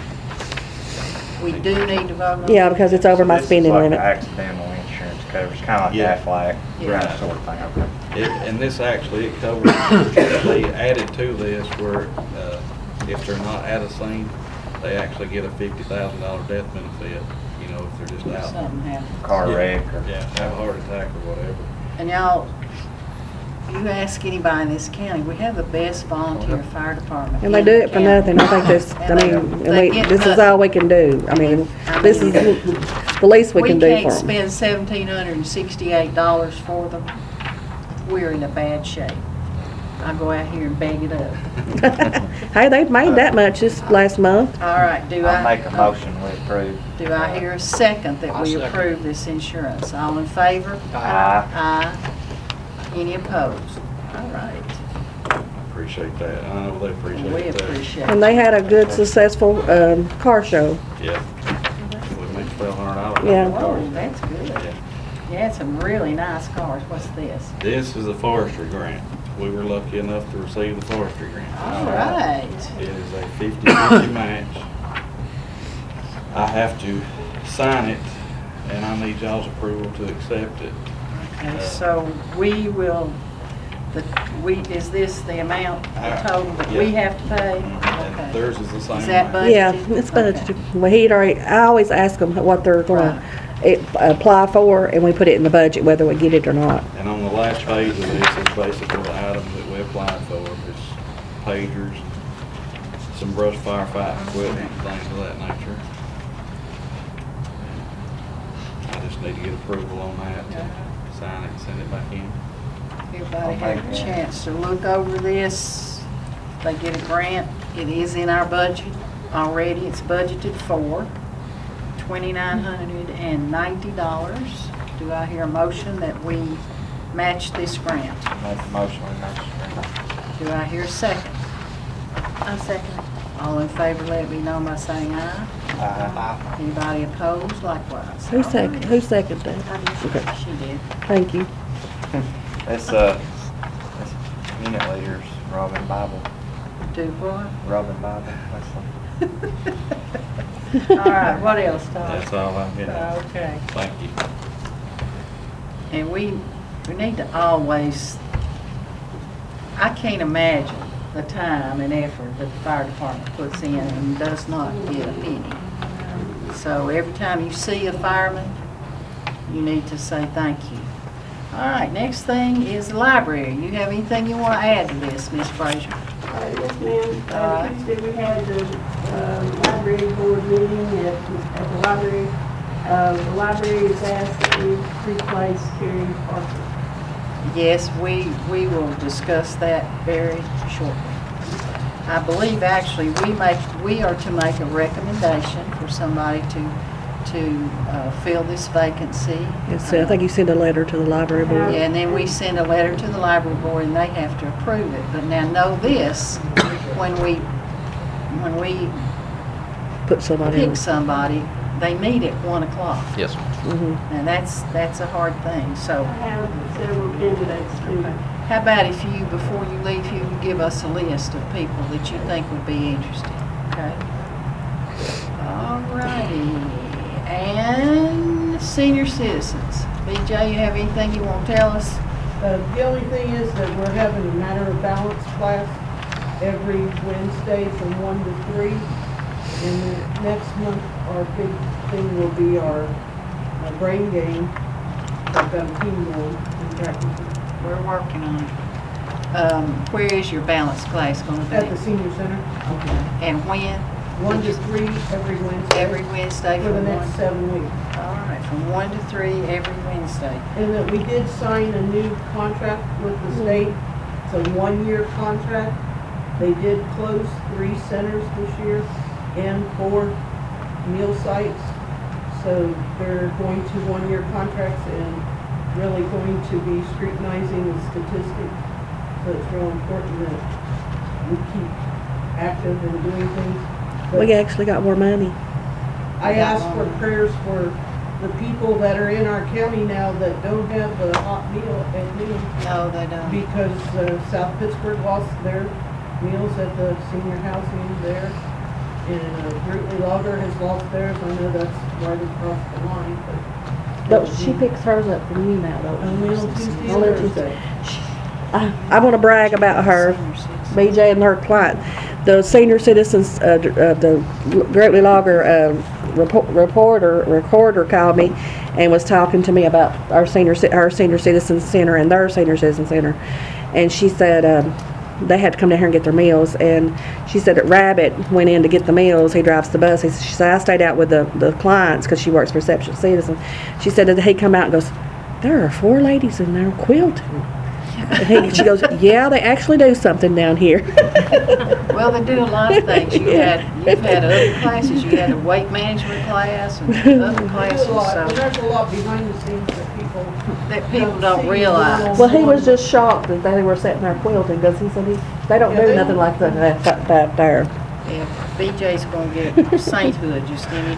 We do need to vote on it. Yeah, because it's over my This is spending like limit. accidental insurance coverage, kind of like Yeah. Aflac, Yeah. that sort of thing, okay. It, and this actually, it covers, they added to this where, uh, if they're not at a scene, they actually get a fifty thousand dollar death benefit, you know, if they're just If out. something happens. Car wreck or. Yeah, have a heart attack or whatever. And y'all, you ask anybody in this county, we have the best volunteer fire department. And they in do the it for county. nothing. I think this, I And they- mean, and they we, get this is nothing. all we can do. I mean, I this mean- is the least we can do We for can't them. spend seventeen hundred and sixty-eight dollars for them. We're in a bad shape. I'll go out here and beg it up. Hey, they've made that much this last month. All right, do I? I'll make a motion, we approve. Do I hear a second that I we second. approve this insurance? All in favor? Aye. Aye. Any opposed? All right. Appreciate that. I know they appreciate We that. appreciate it. And they had a good, successful, um, car show. Yeah. We make twelve hundred dollars. Yeah. Oh, that's good. Yeah. Yeah, it's some really nice cars. What's this? This is a forestry grant. We were lucky enough to receive the forestry grant. All right. It is a fifty-fifty match. I have to sign it, and I need y'all's approval to accept it. Okay, so we will, the, we, is this the amount, the Uh, total that we yeah. have to pay? And Okay. theirs is the same. Is that amount. budgeted? Yeah, it's budgeted. Well, he'd already, I always ask them what they're gonna it- apply for, and we put it in the budget, whether we get it or not. And on the last page of this is basically the items that we applied for. It's pagers, some brush firefighting equipment, things of that nature. I just need to get approval on that, to sign it, and send it back in. Everybody had a chance to look over this. They get a grant. It is in our budget already. It's budgeted for twenty-nine hundred and ninety dollars. Do I hear a motion that we match this grant? Make a motion, we match the grant. Do I hear a second? I second it. All in favor, let me know by saying aye. Aye. Anybody opposed, likewise. Who second, who seconded that? I did. Okay. She did. Thank you. This, uh, this unit leaders, Robin Bible, Do what? Robin Bible, that's All right, what else, Todd? That's all I'm getting. Okay. Thank you. And we, we need to always, I can't imagine the time and effort that the fire department puts in and does not get a penny. So every time you see a fireman, you need to say thank you. All right, next thing is the library. You have anything you want to add to this, Miss Frazier? Uh, Yes, ma'am. All right. Uh, Tuesday, we had the uh, library board meeting at at the library. Uh, The library has asked that we replace Terry Parker. Yes, we, we will discuss that very shortly. I believe actually we make, we are to make a recommendation for somebody to, to uh, fill this vacancy. Yes, I think you sent a letter to the library board. Yeah, and then we send a letter to the library board and they have to approve it. But now know this, when we, when we Put somebody in. pick somebody, they meet at one o'clock. Yes. Mhm. And that's, that's a hard thing, so. I have several candidates too. How about if you, before you leave here, you give us a list of people that you think would be interested, okay? All righty. And senior citizens. B J, you have anything you want to tell us? Uh, The only thing is that we're having a matter of balance class every Wednesday from one to three. And then next month, our big thing will be our uh, brain game. I've got a team going in Jacksonville. We're working on it. Um, where is your balance class gonna be? At the senior center. Okay. And when? One to three every Wednesday. Every Wednesday For the from next one? seven weeks. All right, from one to three every Wednesday. And that we did sign a new contract with the state. It's a one-year contract. They did close three centers this year and four meal sites. So they're going to one-year contracts and really going to be scrutinizing the statistics. So it's real important that we keep active and doing things. But We actually got more money. I ask for prayers for the people that are in our county now that don't have the hot meal at noon. No, they don't. Because uh, South Pittsburgh lost their meals at the senior housing there. And uh, Grootly Logger has lost theirs. I know that's right across the line, but. But she picks hers up from you now, though. Only on Tuesday Only and Tuesday. Thursday. I, I want to brag about her, B J and her client. The senior citizens, uh, d- uh, the Greatly Logger uh, report, reporter, recorder called me and was talking to me about our senior, ci- our senior citizen center and their senior citizen center. And she said um, they had to come down here and get their meals. And she said that Rabbit went in to get the meals. He drives the bus. He, she said, I stayed out with the, the clients because she works for Reception Citizen. She said that he come out and goes, there are four ladies in there quilting. And he, she goes, yeah, they actually do something down here. Well, they do a lot of things. You had, you've had other classes. You had a weight management class and other We classes, do a lot, and so there's a lot behind the scenes that people. that people don't see realize. Well, he was just shocked that they were sitting there quilting because he said he, they don't Yeah, do they nothing don't. like that, that, that there. Yeah, B J's gonna get sainthood just any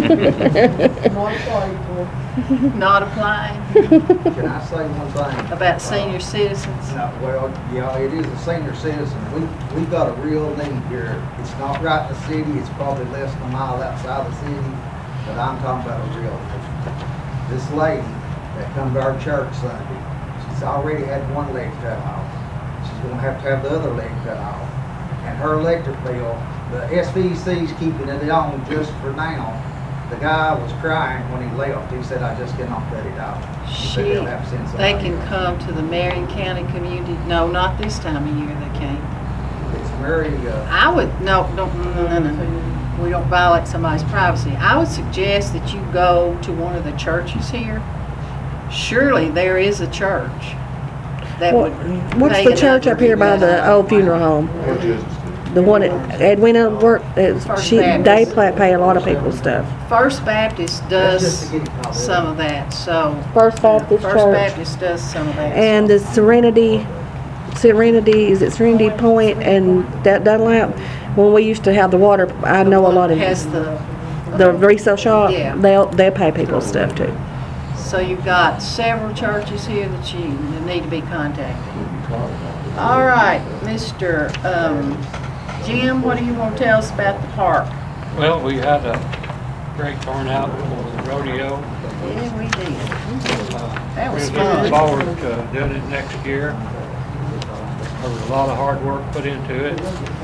day. Not applied for. Not applying Can I say one thing? about senior citizens. Uh, Well, yeah, it is a senior citizen. We, we've got a real need here. It's not right in the city, it's probably less than a mile outside the city, but I'm talking about a real need. This lady that come to our church Sunday, she's already had one leg cut off. She's gonna have to have the other leg cut off. And her electric bill, the S V C's keeping it on just for now. The guy was crying when he left. He said, I just cannot cut it out. He said She, they'll have to send they somebody can else." come to the Marion County Community, no, not this time of year they can't. It's very, uh, I would, no, don't, no, no, no, no. We don't violate somebody's privacy. I would suggest that you go to one of the churches here. Surely there is a church that What, would. what's pay the it church up here by the old funeral home? Which is, The one at Edwina work, it's- First she, they Baptist. pay pay a lot of people's stuff. First Baptist That's does just to get it covered. some of that, so. First Baptist First Church. Baptist does some of that. And the Serenity, Serenity, is it Serenity Point and that Dunlap? When we used to have the water, I know a lot of, Has the, the resale shop, Yeah. they'll, they'll pay people's stuff too. so you've got several churches here that you need to be contacted. All right, Mister Um, Jim, what do you want to tell us about the park? Well, we had a great turnout for the rodeo. Yeah, we did. Uh, That was we're looking fun. forward to doing it next year. There was a lot of hard work put into it.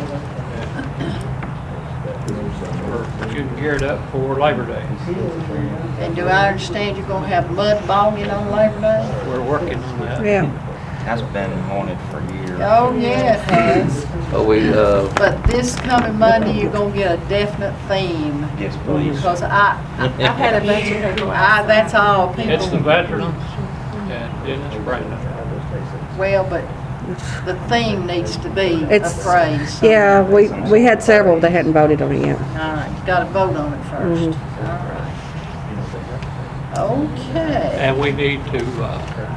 We're getting geared up for Labor Day. And do I understand you're gonna have mud bogging on Labor Day? We're working on that. Yeah. That's been wanted for years. Oh, yeah, it has. But we, uh, But this coming Monday, you're gonna get a definite theme. Yes, please. Because I, I've had a bunch of people, I, that's all people. It's the veterans and Dennis Brandon. Well, but the theme needs to be a It's- phrase. Yeah, we, we had several that hadn't voted on it yet. All right, you gotta vote on it first. Mhm. All right. Okay. And we need to, uh,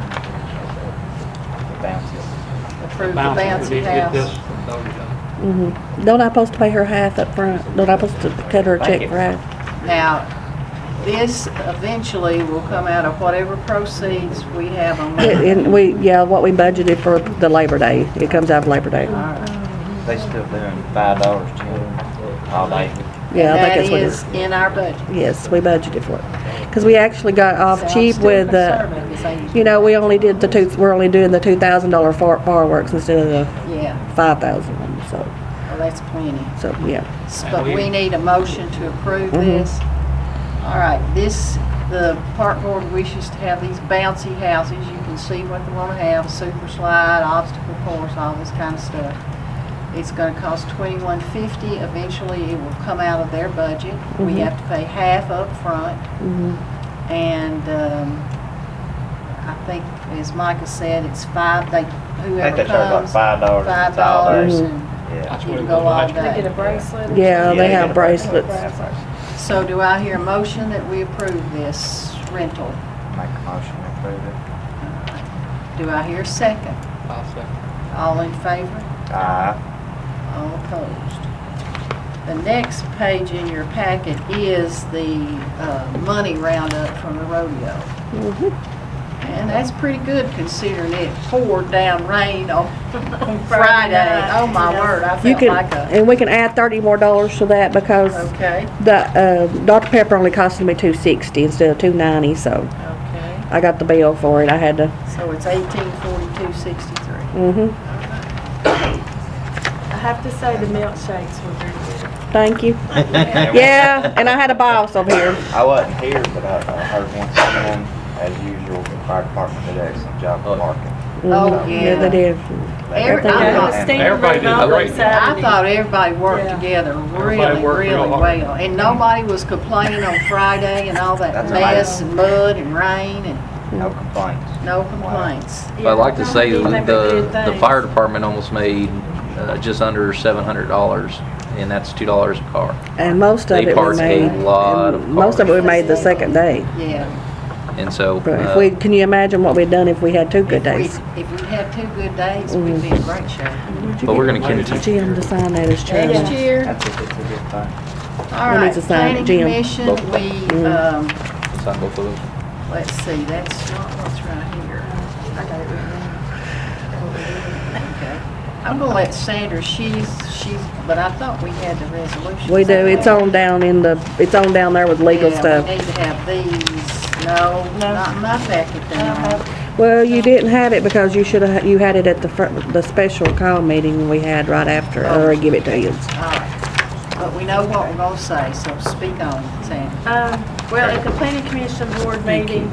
Approve the bounce, we bouncy need to get this house. voted on. hmm Don't I supposed to pay her half up front? Don't I supposed to cut her a check for half? Now, this eventually will come out of whatever proceeds we have on It- that. And we, yeah, what we budgeted for the Labor Day, it comes out of Labor Day. All right. They still doing five dollars, Jim, all day. Yeah, I think That that's what it is is. in our budget. Yes, we budgeted for it. Because we actually got off So I'm cheap still with, uh, conservative, as I used you to know, we only did the two, we're only doing the two thousand dollar fireworks instead of the be. Yeah, five thousand, so, well, that's plenty. so, yeah. But we need a motion to approve Mhm. this. All right, this the park board wishes to have these bouncy houses. You can see what they want to have, super slide, obstacle course, all this kind of stuff. It's going to cost twenty-one fifty. Eventually, it will come out of their budget. We Mhm. have to pay half up front. Mhm. And um, I think, as Micah said, it's five, they, I think whoever they charge like comes, five dollars. five dollars, and Yeah. you can go all They get a day. bracelet? or Yeah, something? they Yeah, have get a bracelet. bracelets. So do I hear a motion that we approve this rental? Make a motion to approve it. Do I hear a second? I'll say. All in favor? Aye. All opposed? The next page in your packet is the uh, money roundup from the rodeo. Mhm. And that's pretty good considering it poured down rain on on Friday. Friday Oh, my night, word, I You felt can, like a, and we can add thirty more dollars to that because okay, the, uh, Doctor Pepper only costed me two sixty instead of two ninety, so okay. I got the bill for it. I had to, So it's eighteen forty-two sixty-three. mhm. I have to say the milkshakes were very good. Thank you. Yeah, and I had a boss over here. I wasn't here, but I, I heard one someone, as usual, the fire department did an excellent job of marking. Oh, Mhm. yeah. Yeah, they did. Every- They- I Yeah, thought- the steam Everybody room did all great. day Saturday. I thought everybody worked Yeah. together Everybody really, worked real really hard. well. And nobody was complaining on Friday and all that That's mess amazing. and mud and rain and No complaints. no complaints. But I'd like to say Yeah, the, they did the, good the things. fire department almost made uh, just under seven hundred dollars, and that's two dollars a car. And most of They it we parked a made, lot of and most of it cars. we made the second day. Yeah. And so, But if uh, we, can you imagine what we'd done if we had two good If we- days? If we had two good days, we'd be in great shape. but we're gonna continue. Jim to sign that as Next chairman. year, That's a, it's a good thing. all We need right, to sign it, planning Jim. commission, Both. we, Mm. um, Sign both of those. let's see, that's not what's right here. I got it written Okay. I'm gonna let Sandra, she's, she's, but I thought we had the resolution. We do, it's on down in the, it's on down there with legal Yeah, stuff. we need to have these. No, not in my packet, they're not. Well, you didn't have it because you should have, you had it at the fir, the special call meeting we had right after, or I give it to you. All right. But we know what we're gonna say, so speak on it, Sandra. Um, well, at the planning commission board Thank meeting,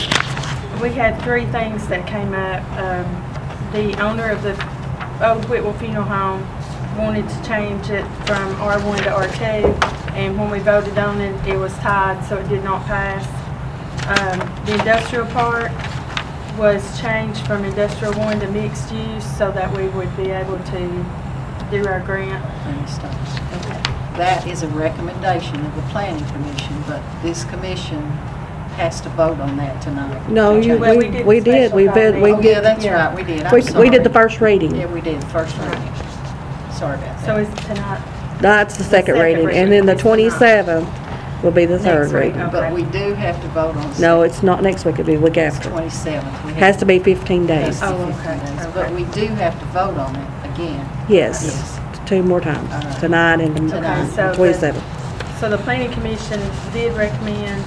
we had three things that came up. Um, the owner of the old Whitwell Funeral Home wanted to change it from R one to R two, and when we voted on it, it was tied, so it did not pass. Um, the industrial part was changed from industrial one to mixed use, so that we would be able to do our grant. Let me stop. Okay. That is a recommendation of the planning commission, but this commission has to vote on that tonight. No, you, Well, we, we did we the did, we special did, call we Oh, did. yeah, that's right, we did. I'm We, we did the sorry. first reading. Yeah, we did, the first reading. Sorry about So that. is tonight, That's the second second reading, and then the reading is tonight. twenty-seventh will be the third Next week, reading. okay. But we do have to vote on. No, it's not next week, it'll be the week It's after. twenty-seventh. We Has have- to be fifteen has days. to be Oh, fifteen okay, days. okay. But we do have to vote on it again. Yes, Yes. two more times, All right. tonight and Tonight. Okay, so the- twenty-seventh. so the planning commission did recommend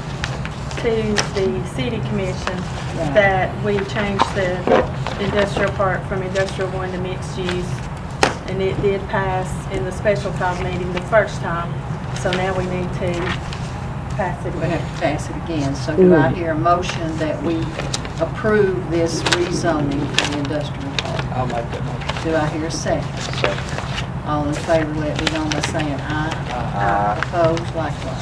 to the city commission Yeah. that we change the industrial part from industrial one to mixed use. And it did pass in the special call meeting the first time, so now we need to pass it We again. have to pass it again. So do I Mm. hear a motion that we approve this rezoning for the industrial park? I'll make that motion. Do I hear a second? All in favor, let me know by saying aye. Aye. Opposed, likewise.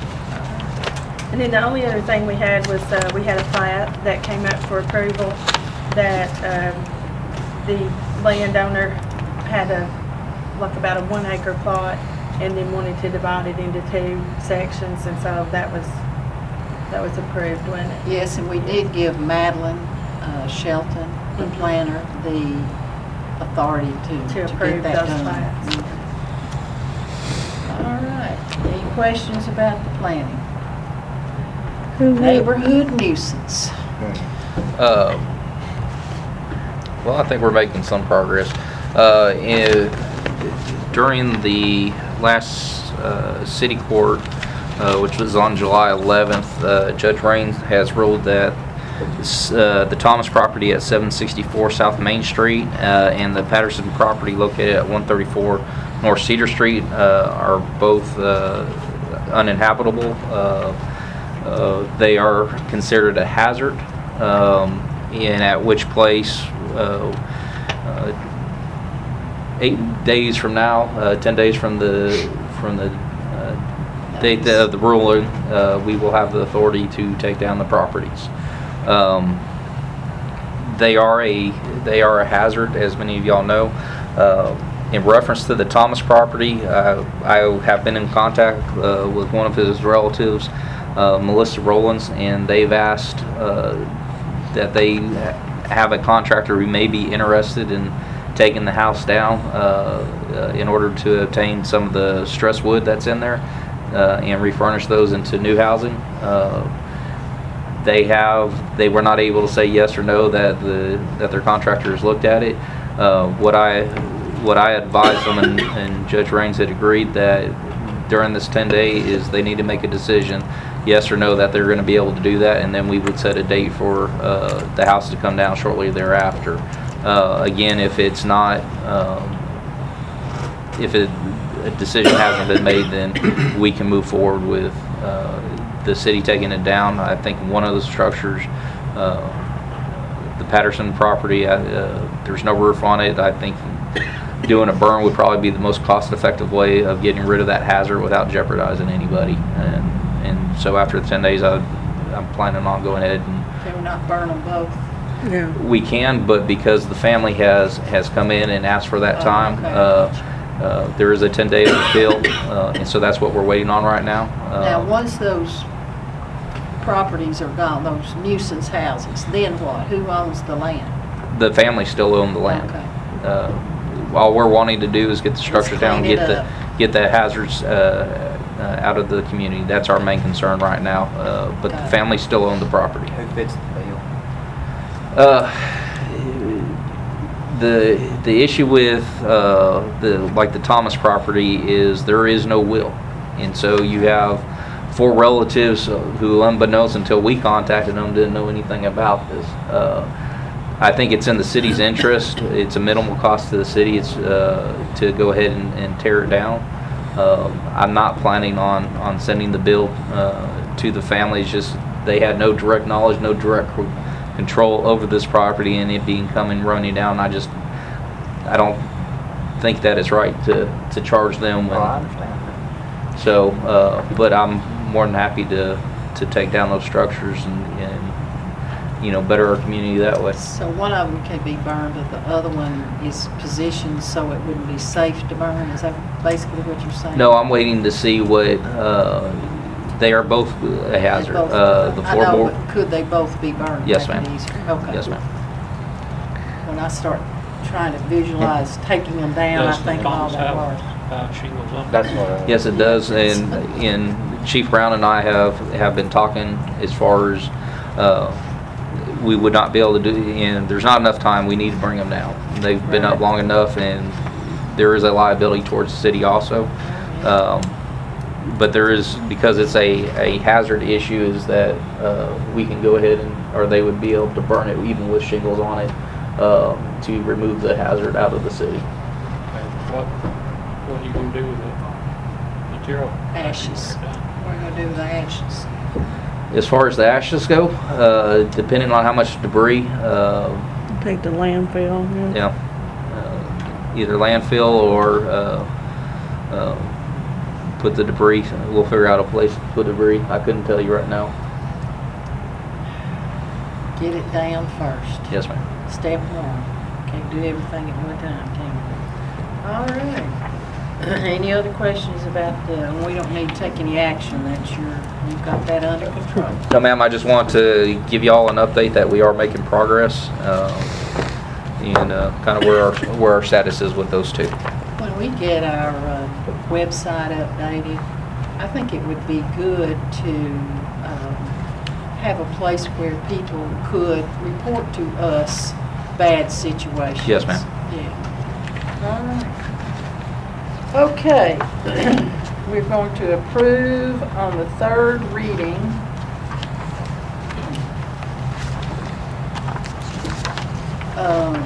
And then the only other thing we had was, uh, we had a plat that came up for approval that, um, the landowner had a, like about a one acre plot and then wanted to divide it into two sections, and so that was, that was approved, wasn't it? Yes, and we did give Madeline uh, Shelton, the Mhm. planner, the authority to, To to approve get that those done. plats. Mhm. All right. Any questions about the planning? Neighborhood nuisance. Uh, Well, I think we're making some progress. Uh, in- During the last uh, city court, uh, which was on July eleventh, uh, Judge Raines has ruled that s- uh, the Thomas property at seven sixty-four South Main Street uh, and the Patterson property located at one thirty-four North Cedar Street uh, are both uh, uninhabitable. Uh, uh, they are considered a hazard, um, and at which place, uh, uh, eight days from now, uh, ten days from the from the uh, date of the ruling, uh, we will have the authority to take down the properties. Um, they are a they are a hazard, as many of y'all know. Uh, in reference to the Thomas property, uh, I have been in contact uh, with one of his relatives, uh, Melissa Rollins, and they've asked uh, that they have a contractor who may be interested in taking the house down uh, uh, in order to obtain some of the stress wood that's in there uh, and refurnish those into new housing. Uh, they have they were not able to say yes or no that the that their contractors looked at it. Uh, what I what I advised them, and, and Judge Raines had agreed that during this ten day is they need to make a decision, yes or no, that they're going to be able to do that, and then we would set a date for uh, the house to come down shortly thereafter. Uh, again, if it's not, um, if it, a decision hasn't been made, then we can move forward with uh, the city taking it down. I think one of the structures, uh, the Patterson property, uh, there's no roof on it. I think doing a burn would probably be the most cost-effective way of getting rid of that hazard without jeopardizing anybody. And, and so after the ten days, I, I'm planning on going ahead and Can we not burn them both? Yeah. we can, but because the family has has come in and asked for that Oh, time, okay. uh, uh, there is a ten day appeal, uh, and so that's what we're waiting on right now. Uh, Now, once those properties are gone, those nuisance houses, then what? Who owns the land? the family still own the land. Okay. Uh, all we're wanting to do is get the structure down, clean get it the up. get the hazards uh, uh, out of the community. That's our main concern right now. Uh, but Got the it. family still own the property. Who fits the bill? Uh, the the issue with uh, the like the Thomas property is there is no will, and so you have four relatives who, unbeknownst until we contacted them, didn't know anything about this. Uh, I think it's in the city's interest. It's a minimal cost to the city. It's uh, to go ahead and, and tear it down. Um, I'm not planning on on sending the bill uh, to the families. Just they had no direct knowledge, no direct control over this property, and it being coming running down. I just I don't think that it's right to to charge them when, Oh, I understand that. so uh, but I'm more than happy to to take down those structures and, and you know better our community that way. So one of them can be burned, but the other one is positioned so it wouldn't be safe to burn? Is that basically what you're saying? No, I'm waiting to see what uh, they are both a They hazard. both- Uh, the I know, floorboard. but could they both be burned? Yes, Make it ma'am. easier? Okay. Yes, ma'am. When I start trying to visualize taking them down, I Does the think of all Thomas that house, work. uh, shingles up? That's what I. Yes, it does, and and Chief Brown and I have have been talking as far as uh, we would not be able to do, and there's not enough time. We need to bring them down. They've been up Right. long enough, and there is a liability towards the city also. Um, but there is, because it's a, a hazard issue, is that uh, we can go ahead and, or they would be able to burn it even with shingles on it uh, to remove the hazard out of the city. And What, what are you gonna do with the material? Ashes. What are you gonna do with the ashes? As far as the ashes go, uh, depending on how much debris, uh, Take the landfill, yeah. yeah, uh, either landfill or uh, uh, put the debris. We'll figure out a place to put debris. I couldn't tell you right now. Get it down first. Yes, ma'am. Step one. Can't do everything at one time, can you? All right. Any other questions about the, and we don't need to take any action, that's your, you've got that under control. No, ma'am. I just want to give you all an update that we are making progress, uh, and uh, kind of where our where our status is with those two. When we get our uh, website updated, I think it would be good to um, have a place where people could report to us bad situations. Yes, ma'am. Yeah. All right. Okay. We're going to approve on the third reading um,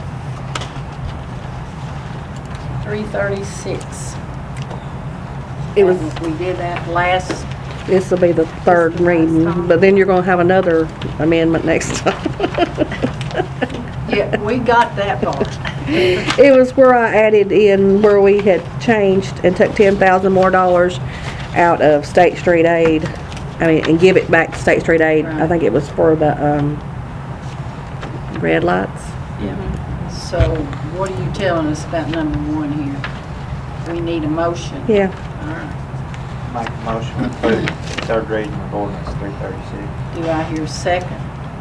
three thirty-six. It was- We did that last, This will be the third reading, but then you're gonna have another amendment next time. yeah, we got that part. It was where I added in where we had changed and took ten thousand more dollars out of State Street Aid. I mean, and give it back to State Street Aid. I Right. think it was for the, um, red lights. Yeah. So what are you telling us about number one here? We need a motion. Yeah. All right. Make a motion to approve third reading of ordinance three thirty-six. Do I hear a second?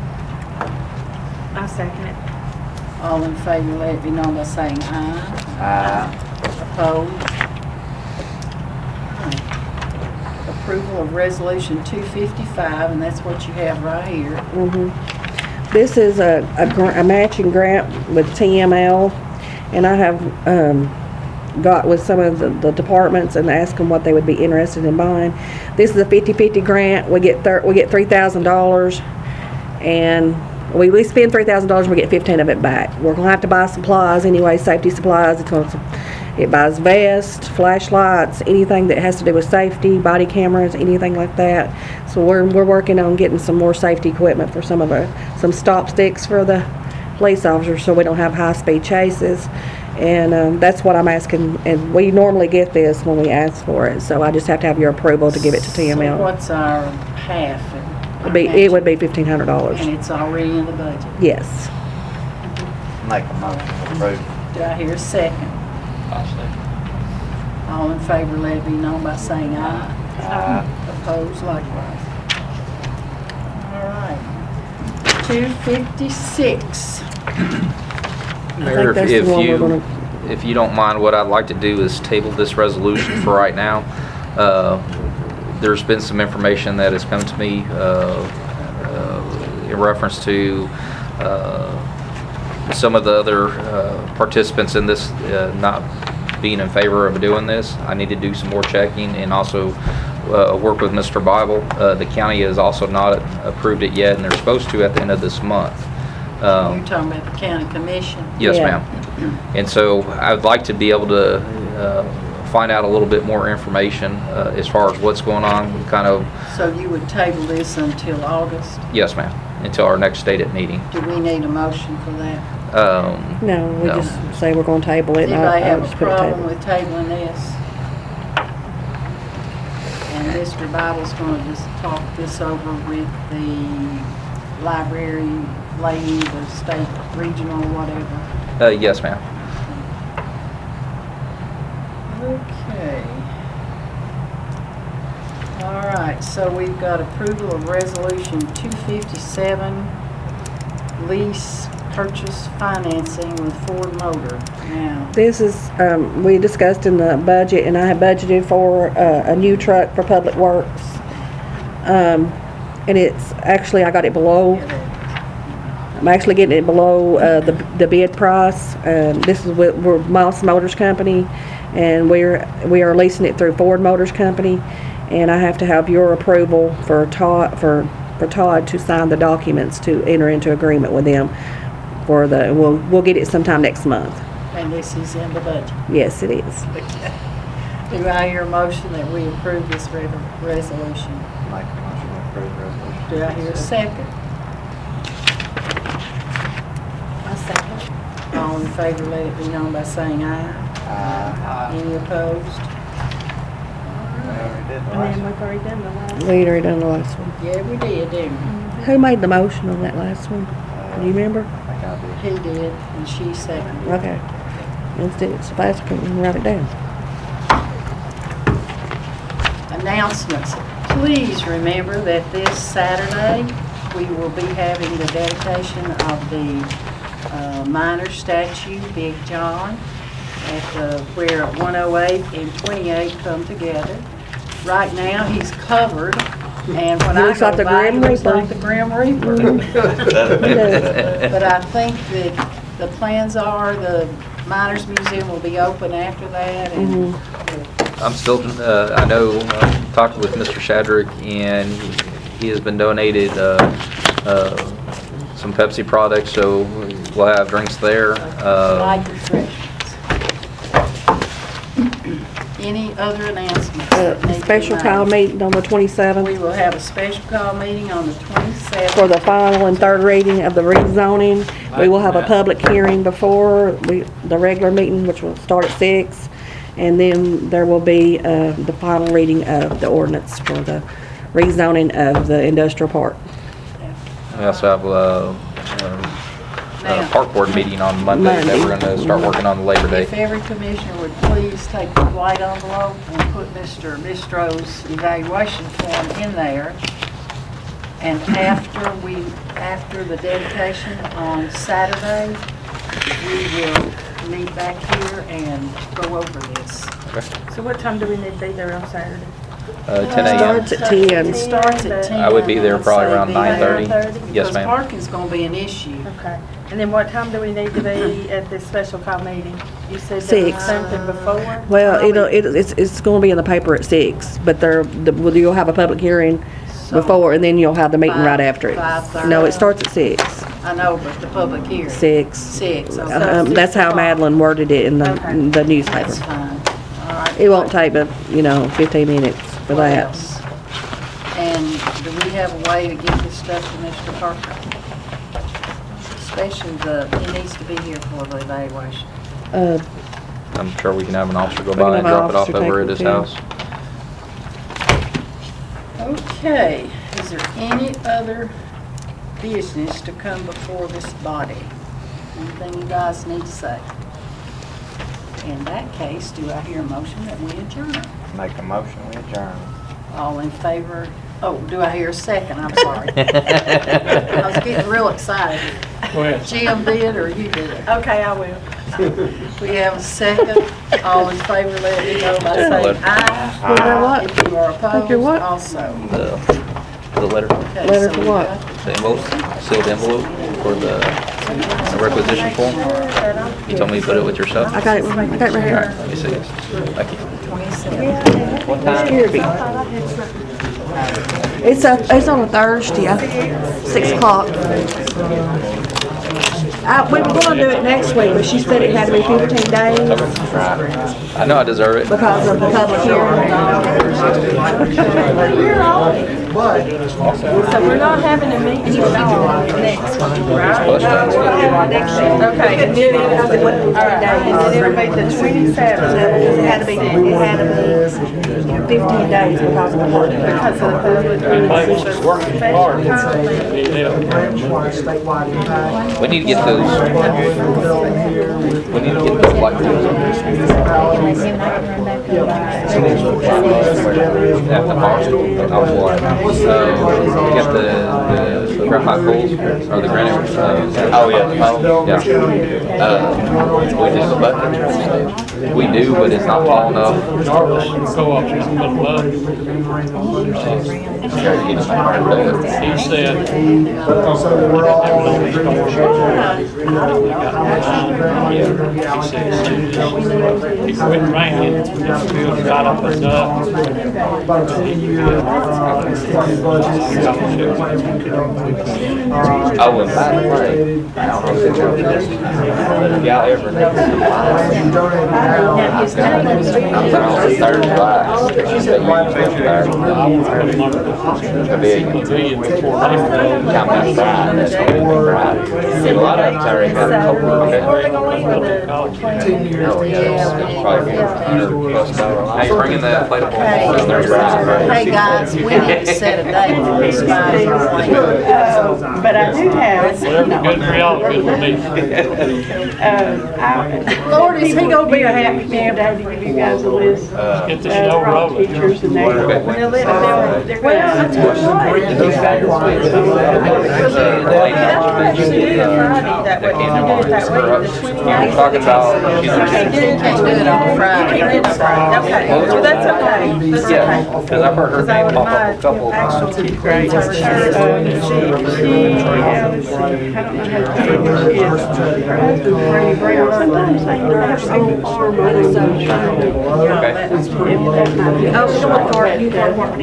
I second it. All in favor, let it be known by saying aye. Aye. Opposed? Alright. Approval of resolution two fifty-five, and that's what you have right here. Mhm. This is a, a gr- a matching grant with T M L, and I have, um, got with some of the, the departments and asked them what they would be interested in buying. This is a fifty-fifty grant. We get thir- we get three thousand dollars, and we, we spend three thousand dollars, we get fifteen of it back. We're gonna have to buy supplies anyway, safety supplies. It's gonna, it buys vests, flashlights, anything that has to do with safety, body cameras, anything like that. So we're, we're working on getting some more safety equipment for some of our, some stop sticks for the police officers so we don't have high-speed chases. And um, that's what I'm asking, and we normally get this when we ask for it, so I just have to have your approval to give it to T M L. So what's our half? It'd be, it would be fifteen hundred dollars. And it's already in the budget. Yes. Make a motion to approve. Do I hear a second? I'll say. All in favor, let it be known by saying aye. Aye. Opposed likewise. All right. two fifty-six. Mayor, if that's the if one we're you, gonna- if you don't mind, what I'd like to do is table this resolution for right now. Uh, There's been some information that has come to me uh, uh, in reference to uh, some of the other uh, participants in this uh, not being in favor of doing this. I need to do some more checking and also uh, work with Mister Bible. Uh, The county has also not approved it yet, and they're supposed to at the end of this month. Um, You're talking about the county commission? Yes, Yeah. ma'am. And so I would like to be able to uh, find out a little bit more information uh, as far as what's going on, kind of, So you would table this until August? yes, ma'am, until our next stated meeting. Do we need a motion for that? Um, No, we No. just say we're gonna table it. Does and I- anybody I have just a put problem table. with tabling this? And Mister Bible's gonna just talk this over with the library lady, the state regional, whatever. uh, Yes, ma'am. Okay. All right, so we've got approval of resolution two fifty-seven, lease purchase financing with Ford Motor. Now, This is, um, we discussed in the budget, and I have budgeted for uh, a new truck for Public Works. Um, and it's, actually, I got it below, I'm actually getting it below uh, the the bid price. Um, This is with, we're Moss Motors Company, and we're, we are leasing it through Ford Motors Company. And I have to have your approval for Todd, for, for Todd to sign the documents to enter into agreement with them for the, we'll, we'll get it sometime next month. and this is in the budget. Yes, it is. Do I hear a motion that we approve this re- resolution? Make a motion to approve the resolution. Do I hear a second? I second. All in favor, let it be known by saying aye. Aye. Any opposed? We already did the And last then one. we've already done the last. We already done the last one. Yeah, we did, didn't Who made the motion on that last one? Do you remember? I think I did. we? He did, and she seconded. Okay. Let's do it so fast I couldn't write it down. Announcements. Please remember that this Saturday, we will be having the dedication of the uh, minor statue, Big John, at the, where one oh eight and twenty-eight come together. Right now, he's covered, and when He I looks go like the by, he Grim looks Reaper. like the Grim Reaper. But I think that the plans are the Miners Museum will be open after that, and I'm still, uh, I know, I talked with Mister Shadrick, and he has been donated uh, uh, some Pepsi products, so we'll have drinks there. Uh, light refreshments. any other announcements? Uh, that need to be Special call made? meeting on the twenty-seventh. We will have a special call meeting on the twenty-seventh. For the final and third reading of the rezoning. We will have a public hearing before we, the regular meeting, which will start at six. And then there will be, uh, the final reading of the ordinance for the rezoning of the industrial park. We also have, uh, um, a park board meeting on Monday that we're gonna start working on Labor Day. If every commissioner would please take the white envelope and put Mister Bistro's evaluation form in there. And after we, after the dedication on Saturday, we will meet back here and go over this. So what time do we need to be there on Saturday? Uh, ten A M. Starts at ten. It starts at ten. I would be there probably I'd around say nine thirty. be there, Yes, Because ma'am. parking's gonna be an issue. Okay. And then what time do we need to be at this special call meeting? You said there was Six. something before? Well, it'll, it, it's, it's gonna be in the paper at six, but there, the- well, you'll have a public hearing So, before, and then you'll have the meeting right five- after it. five thirty. No, it starts at six. I know, but the public hearing. Six. Six, okay. Um, that's how Madeline worded it in the, Okay. in the newspaper. That's fine. All right. It won't take but, you know, fifteen minutes for What that. else? And do we have a way to get this stuff to Mister Parker? Especially the, he needs to be here for the evaluation. Uh, I'm sure we can have an officer go We can by and have an drop it off officer over take at his it, yeah. house. Okay, is there any other business to come before this body? Anything you guys need to say? In that case, do I hear a motion that we adjourn? Make a motion, we adjourn. All in favor? Oh, do I hear a second? I'm sorry. I was getting real excited. Go ahead. Jim did or you did it? Okay, I will. We have a second. All in favor, let me know by saying Letter. aye. For what? If you are Think you're opposed, what? also. The, the letter, Okay, Letter so for we what? got the envelope, sealed envelope for the the requisition form. You told me to put it with your stuff? I got it, I got it right All here. right, let me see this. Thank you. twenty-seven. What time? It's a, it's on a Thursday, I- six o'clock. I, we were gonna do it next week, but she said it had to be fifteen days I know I deserve it. because of the public hearing. So we're not having a meeting at all next week, right? Plus, that's good. Okay, and then, all right, and then it'll be the twenty-seventh. It had to be, it had to be fifteen days because of the public hearing. Because of the public hearing. Working hard. Statewide impact. We need to get those, we need to get those light bills at the bar store. I was like, uh, you got the, the graphite poles, or the granite, uh, Oh, yeah, the pole. yeah. Uh, we just a bucket. We do, but it's not tall enough. Co-op, she's in the mud. He said, it quit raining, the field got up and up. Oh, and by the way, I don't know if it's but if y'all ever need some lights, I'm throwing a third light. Pavilion. Count that bright, that's gonna be bright. A lot of them's already got a couple of them. Oh, yeah, it's probably a hundred plus dollar light. Hey, bringing that inflatable. They're bright. Hey, guys, we need to set a date for this five-year plan. But I do have, Whatever good for y'all, good for me. Lord, is he gonna be a happy man to give you guys a list Let's get the show rolling. teachers and they, Okay. they'll let them, they're well, that's what that way, if you do it that way, the twenty-ninth. I'm talking about, you know, Can't do it on Friday. You can't do it on Friday, okay, well, that's okay, that's yeah, okay. because I've heard her Because I name would pop up a mind, couple couple of Actual times. tenth grade. Uh, she, she, uh, let's see, I don't know how to say it. It's Brady Brown. Sometimes they have some farm on it, so I'm trying to. Okay. If that might be. Oh, someone for it. You have one.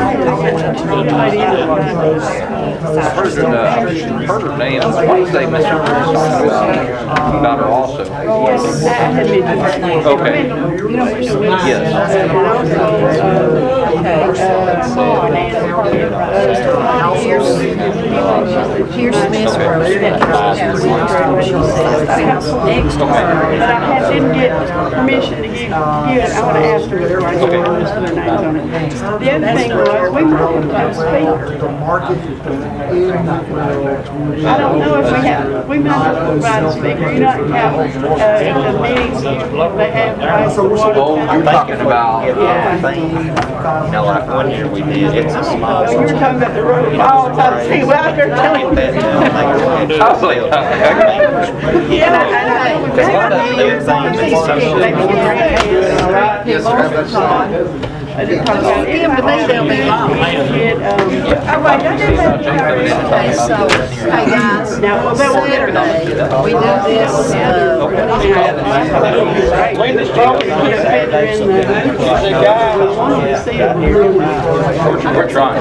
Heard her, uh, heard her name, I want to say Mister About her also. Yes, I had mentioned. Okay. You know, which one? Yes. And also, uh, uh, Here's, here's Smith's brochure. Next. But I had, didn't get permission to give, give it, I wanna ask her before I go on this other names on it. The other thing was, we might have to speak. The market I don't know if we have, we might have to provide a speaker, you know, how, uh, at the meetings, you- they have, like, the water. Oh, you're talking about, You know, like one year we did, it's a small. Oh, you were talking about the road, oh, I see, well, they're telling me. I was like, okay. Yeah, I know, we've got to do things, maybe get their hands, all right? Yes, sir. I didn't talk about it. Give them to me, they'll be long. Get, um, oh, wait, I didn't have to Okay, so, hey guys, Now, well, they won't get her Saturday, we do this, uh, We're trying.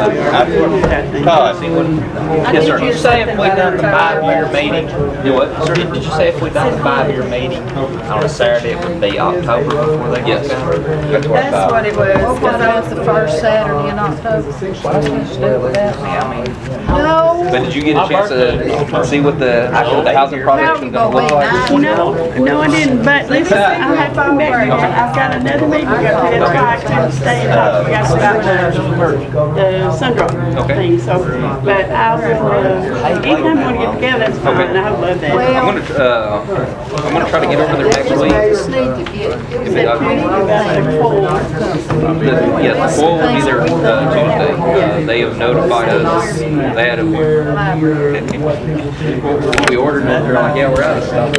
Yes, sir. Did you say if we done the five-year meeting? You what? Sir, did you say if we done the five-year meeting on a Saturday, it would be October before they Yes. get done? That's what I that's thought. what it was, what about the first Saturday in October? No. But did you get a chance to see what the, the housing project's gonna look like? No, no, I didn't, but listen, I'll have to come back, I've got another meeting, we got to try to stay in touch, we got to start the syndrome thing, so, but I'll, uh, anytime we want to get together, that's fine, I would love that. I'm gonna, uh, I'm gonna try to get over there next We week. just need to get, If it The- Yes, the foil will be there uh, Tuesday. Uh, They have notified us, they had a, we ordered it, they're like, yeah, we're out of stuff.